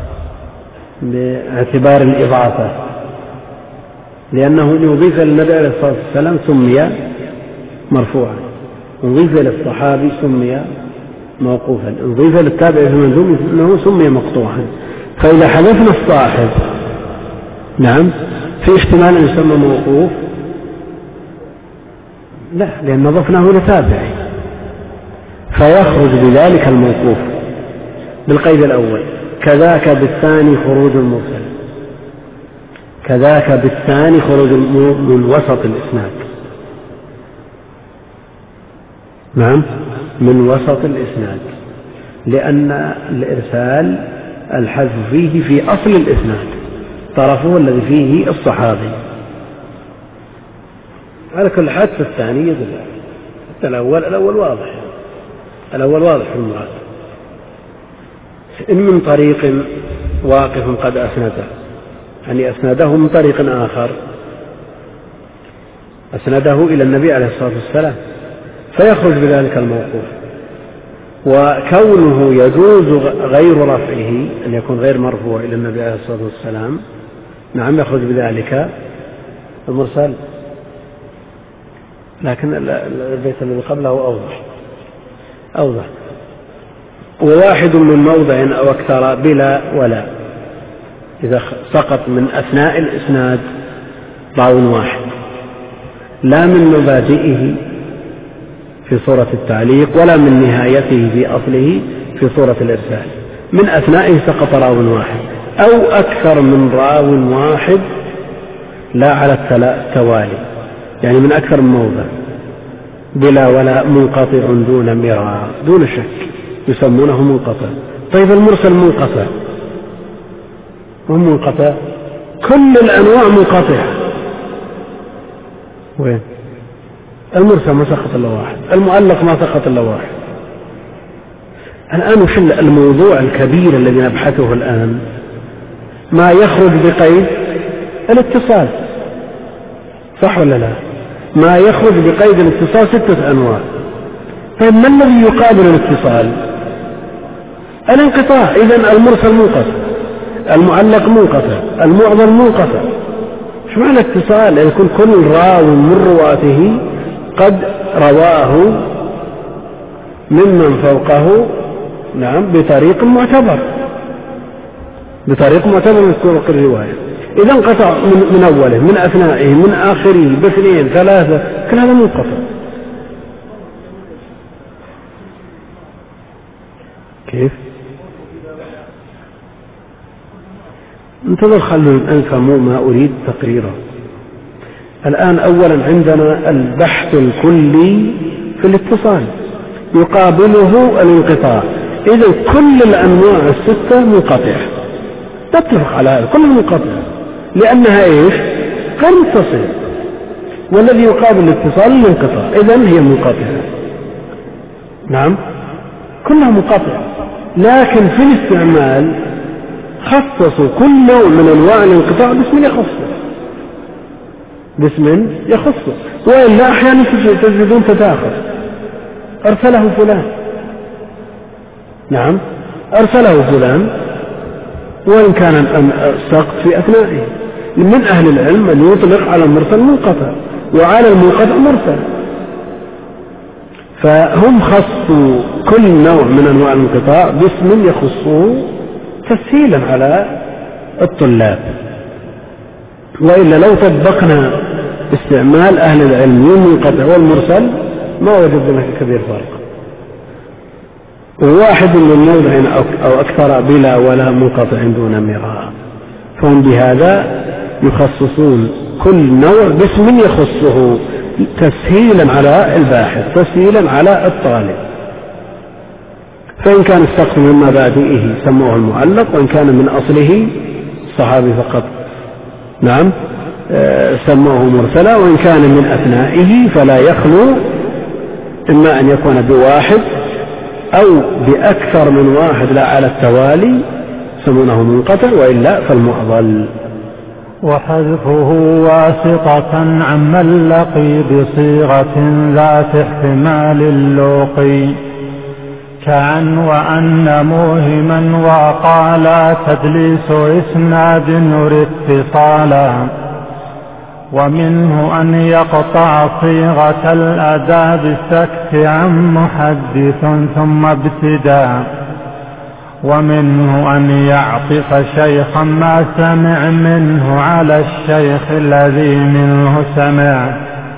باعتبار الإضافة، لأنه إن أضيف للنبي عليه الصلاة والسلام سمي مرفوعا، أضيف للصحابي سمي موقوفا، أضيف للتابع في المنزوم أنه سمي مقطوعا. فإذا حذفنا الصاحب، نعم، في احتمال أن يسمى موقوف؟ لا، لأن ضفناه لتابعي، فيخرج بذلك الموقوف بالقيد الأول. كذاك بالثاني خروج المرسل. كذاك بالثاني خروج من وسط الإسناد. نعم، من وسط الإسناد، لأن الإرسال الحذف فيه في أصل الإسناد، طرفه الذي فيه الصحابي. على كل حال الثاني يدل، حتى الأول الأول واضح، الأول واضح في المراد. إن من طريق واقف قد أسنده، يعني أسنده من طريق آخر، أسنده إلى النبي عليه الصلاة والسلام، فيخرج بذلك الموقوف. وكونه يجوز غير رفعه، أن يكون غير مرفوع إلى النبي عليه الصلاة والسلام، نعم، يخرج بذلك المرسل. لكن البيت الذي قبله أوضح أوضح وواحد من موضع أو أكثر بلا ولا، إذا سقط من أثناء الإسناد راو واحد، لا من مبادئه في صورة التعليق ولا من نهايته في أصله في صورة الإرسال، من أثنائه سقط راو واحد أو أكثر من راو واحد، لا على التوالي، يعني من أكثر من موضع، بلا ولا منقطع دون مراء، دون شك، يسمونه منقطع. طيب المرسل منقطع، وهم منقطع، كل الأنواع منقطعة. وين المرسل؟ ما سقط إلا واحد. المؤلق ما سقط إلا واحد. الآن وش الموضوع الكبير الذي نبحثه الآن؟ ما يخرج بقيد الاتصال، صح ولا لا؟ ما يخرج بقيد الاتصال ستة أنواع. طيب ما الذي يقابل الاتصال؟ الانقطاع. إذن المرسل منقطع، المعلق منقطع، المعضل منقطع. ايش معنى اتصال؟ يكون كل راو من رواته قد رواه ممن فوقه نعم بطريق معتبر، بطريق معتبر من طرق الرواية. إذا انقطع من, من أوله، من أثنائه، من آخره، باثنين ثلاثة، كل هذا منقطع. كيف؟ انتظر خلوا أنفهموا ما أريد تقريره. الآن أولا عندنا البحث الكلي في الاتصال يقابله الانقطاع. إذا كل الأنواع الستة منقطعة، نتفق على هذا، كلها منقطعة لأنها إيش؟ غير متصلة، والذي يقابل الاتصال الانقطاع، إذن هي منقطعة. نعم كلها منقطعة، لكن في الاستعمال خصصوا كل نوع من أنواع الانقطاع باسم يخصه، باسم يخصه، وإلا أحيانا تجدون تتاخر. أرسله فلان، نعم أرسله فلان، وإن كان السقط في أثنائه. من أهل العلم أن يطلق على المرسل منقطع وعلى المنقطع مرسل، فهم خصوا كل نوع من أنواع الانقطاع باسم يخصه تسهيلا على الطلاب. وإلا لو طبقنا استعمال أهل العلم للمنقطع والمرسل ما وجدنا كبير فرق، وواحد من موضع أو أكثر بلا ولا منقطع دون مراء. فهم بهذا يخصصون كل نوع باسم يخصه تسهيلا على الباحث، تسهيلا على الطالب. فإن كان السقط من مبادئه سموه المعلق، وإن كان من أصله الصحابي فقط نعم سموه مرسلا، وإن كان من أثنائه فلا يخلو إما أن يكون بواحد أو بأكثر من واحد لا على التوالي سمونه منقطع، وإلا فالمعضل. وحذفه واسطة عمن لقي بصيغة ذات احتمال اللوقي، كعن وأن موهما وقال تدليس إسناد يري اتصالا. ومنه أن يقطع صيغة الأداء بالسكت عن محدث ثم ابتداء. ومنه أن يعطف شيخا ما سمع منه على الشيخ الذي منه سمع.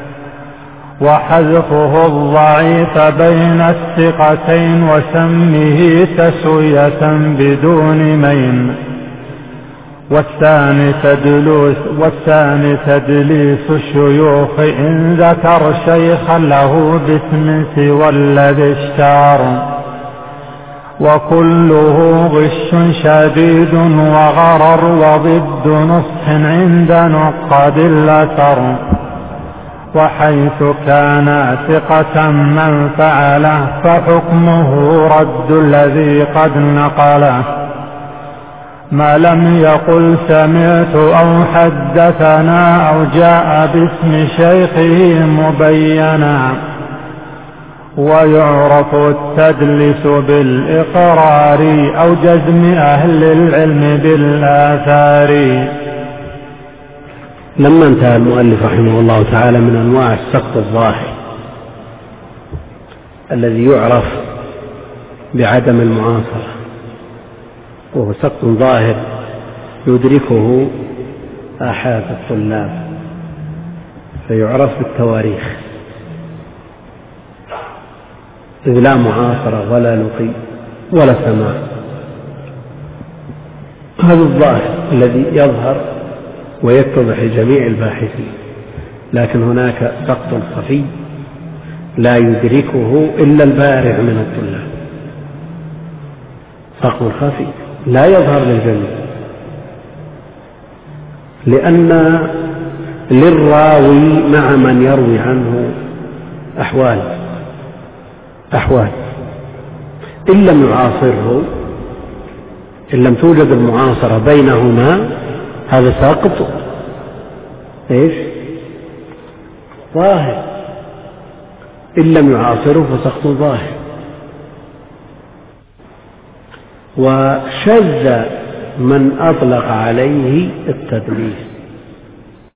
وحذفه الضعيف بين الثقتين وسمه تسوية بدون مين. والثاني تدليس, والثاني تدليس الشيوخ إن ذكر شيخا له باسم سوى الذي اشتهر. وكله غش شديد وغرر وضد نصح عند نقاد الأثر. وحيث كان ثقة من فعله فحكمه رد الذي قد نقله، ما لم يقل سمعت أو حدثنا أو جاء باسم شيخه مبينا. ويعرف التدليس بالإقرار أو جزم أهل العلم بالآثار. لما انتهى المؤلف رحمه الله تعالى من أنواع السقط الظاهر الذي يعرف بعدم المعاصرة، وهو سقط ظاهر يدركه آحاد الطلاب فيعرف بالتواريخ، إذ لا معاصرة ولا لقي ولا سماع. هذا الظاهر الذي يظهر ويتضح لجميع الباحثين، لكن هناك سقط خفي لا يدركه إلا البارع من الطلاب، سقط خفي لا يظهر للجميع، لأن للراوي مع من يروي عنه أحوال أحوال إن لم يعاصره، إن لم توجد المعاصرة بينهما، هذا ساقط إيش ظاهر، إن لم يعاصره فسقط ظاهر. وشذ من أطلق عليه التدليس.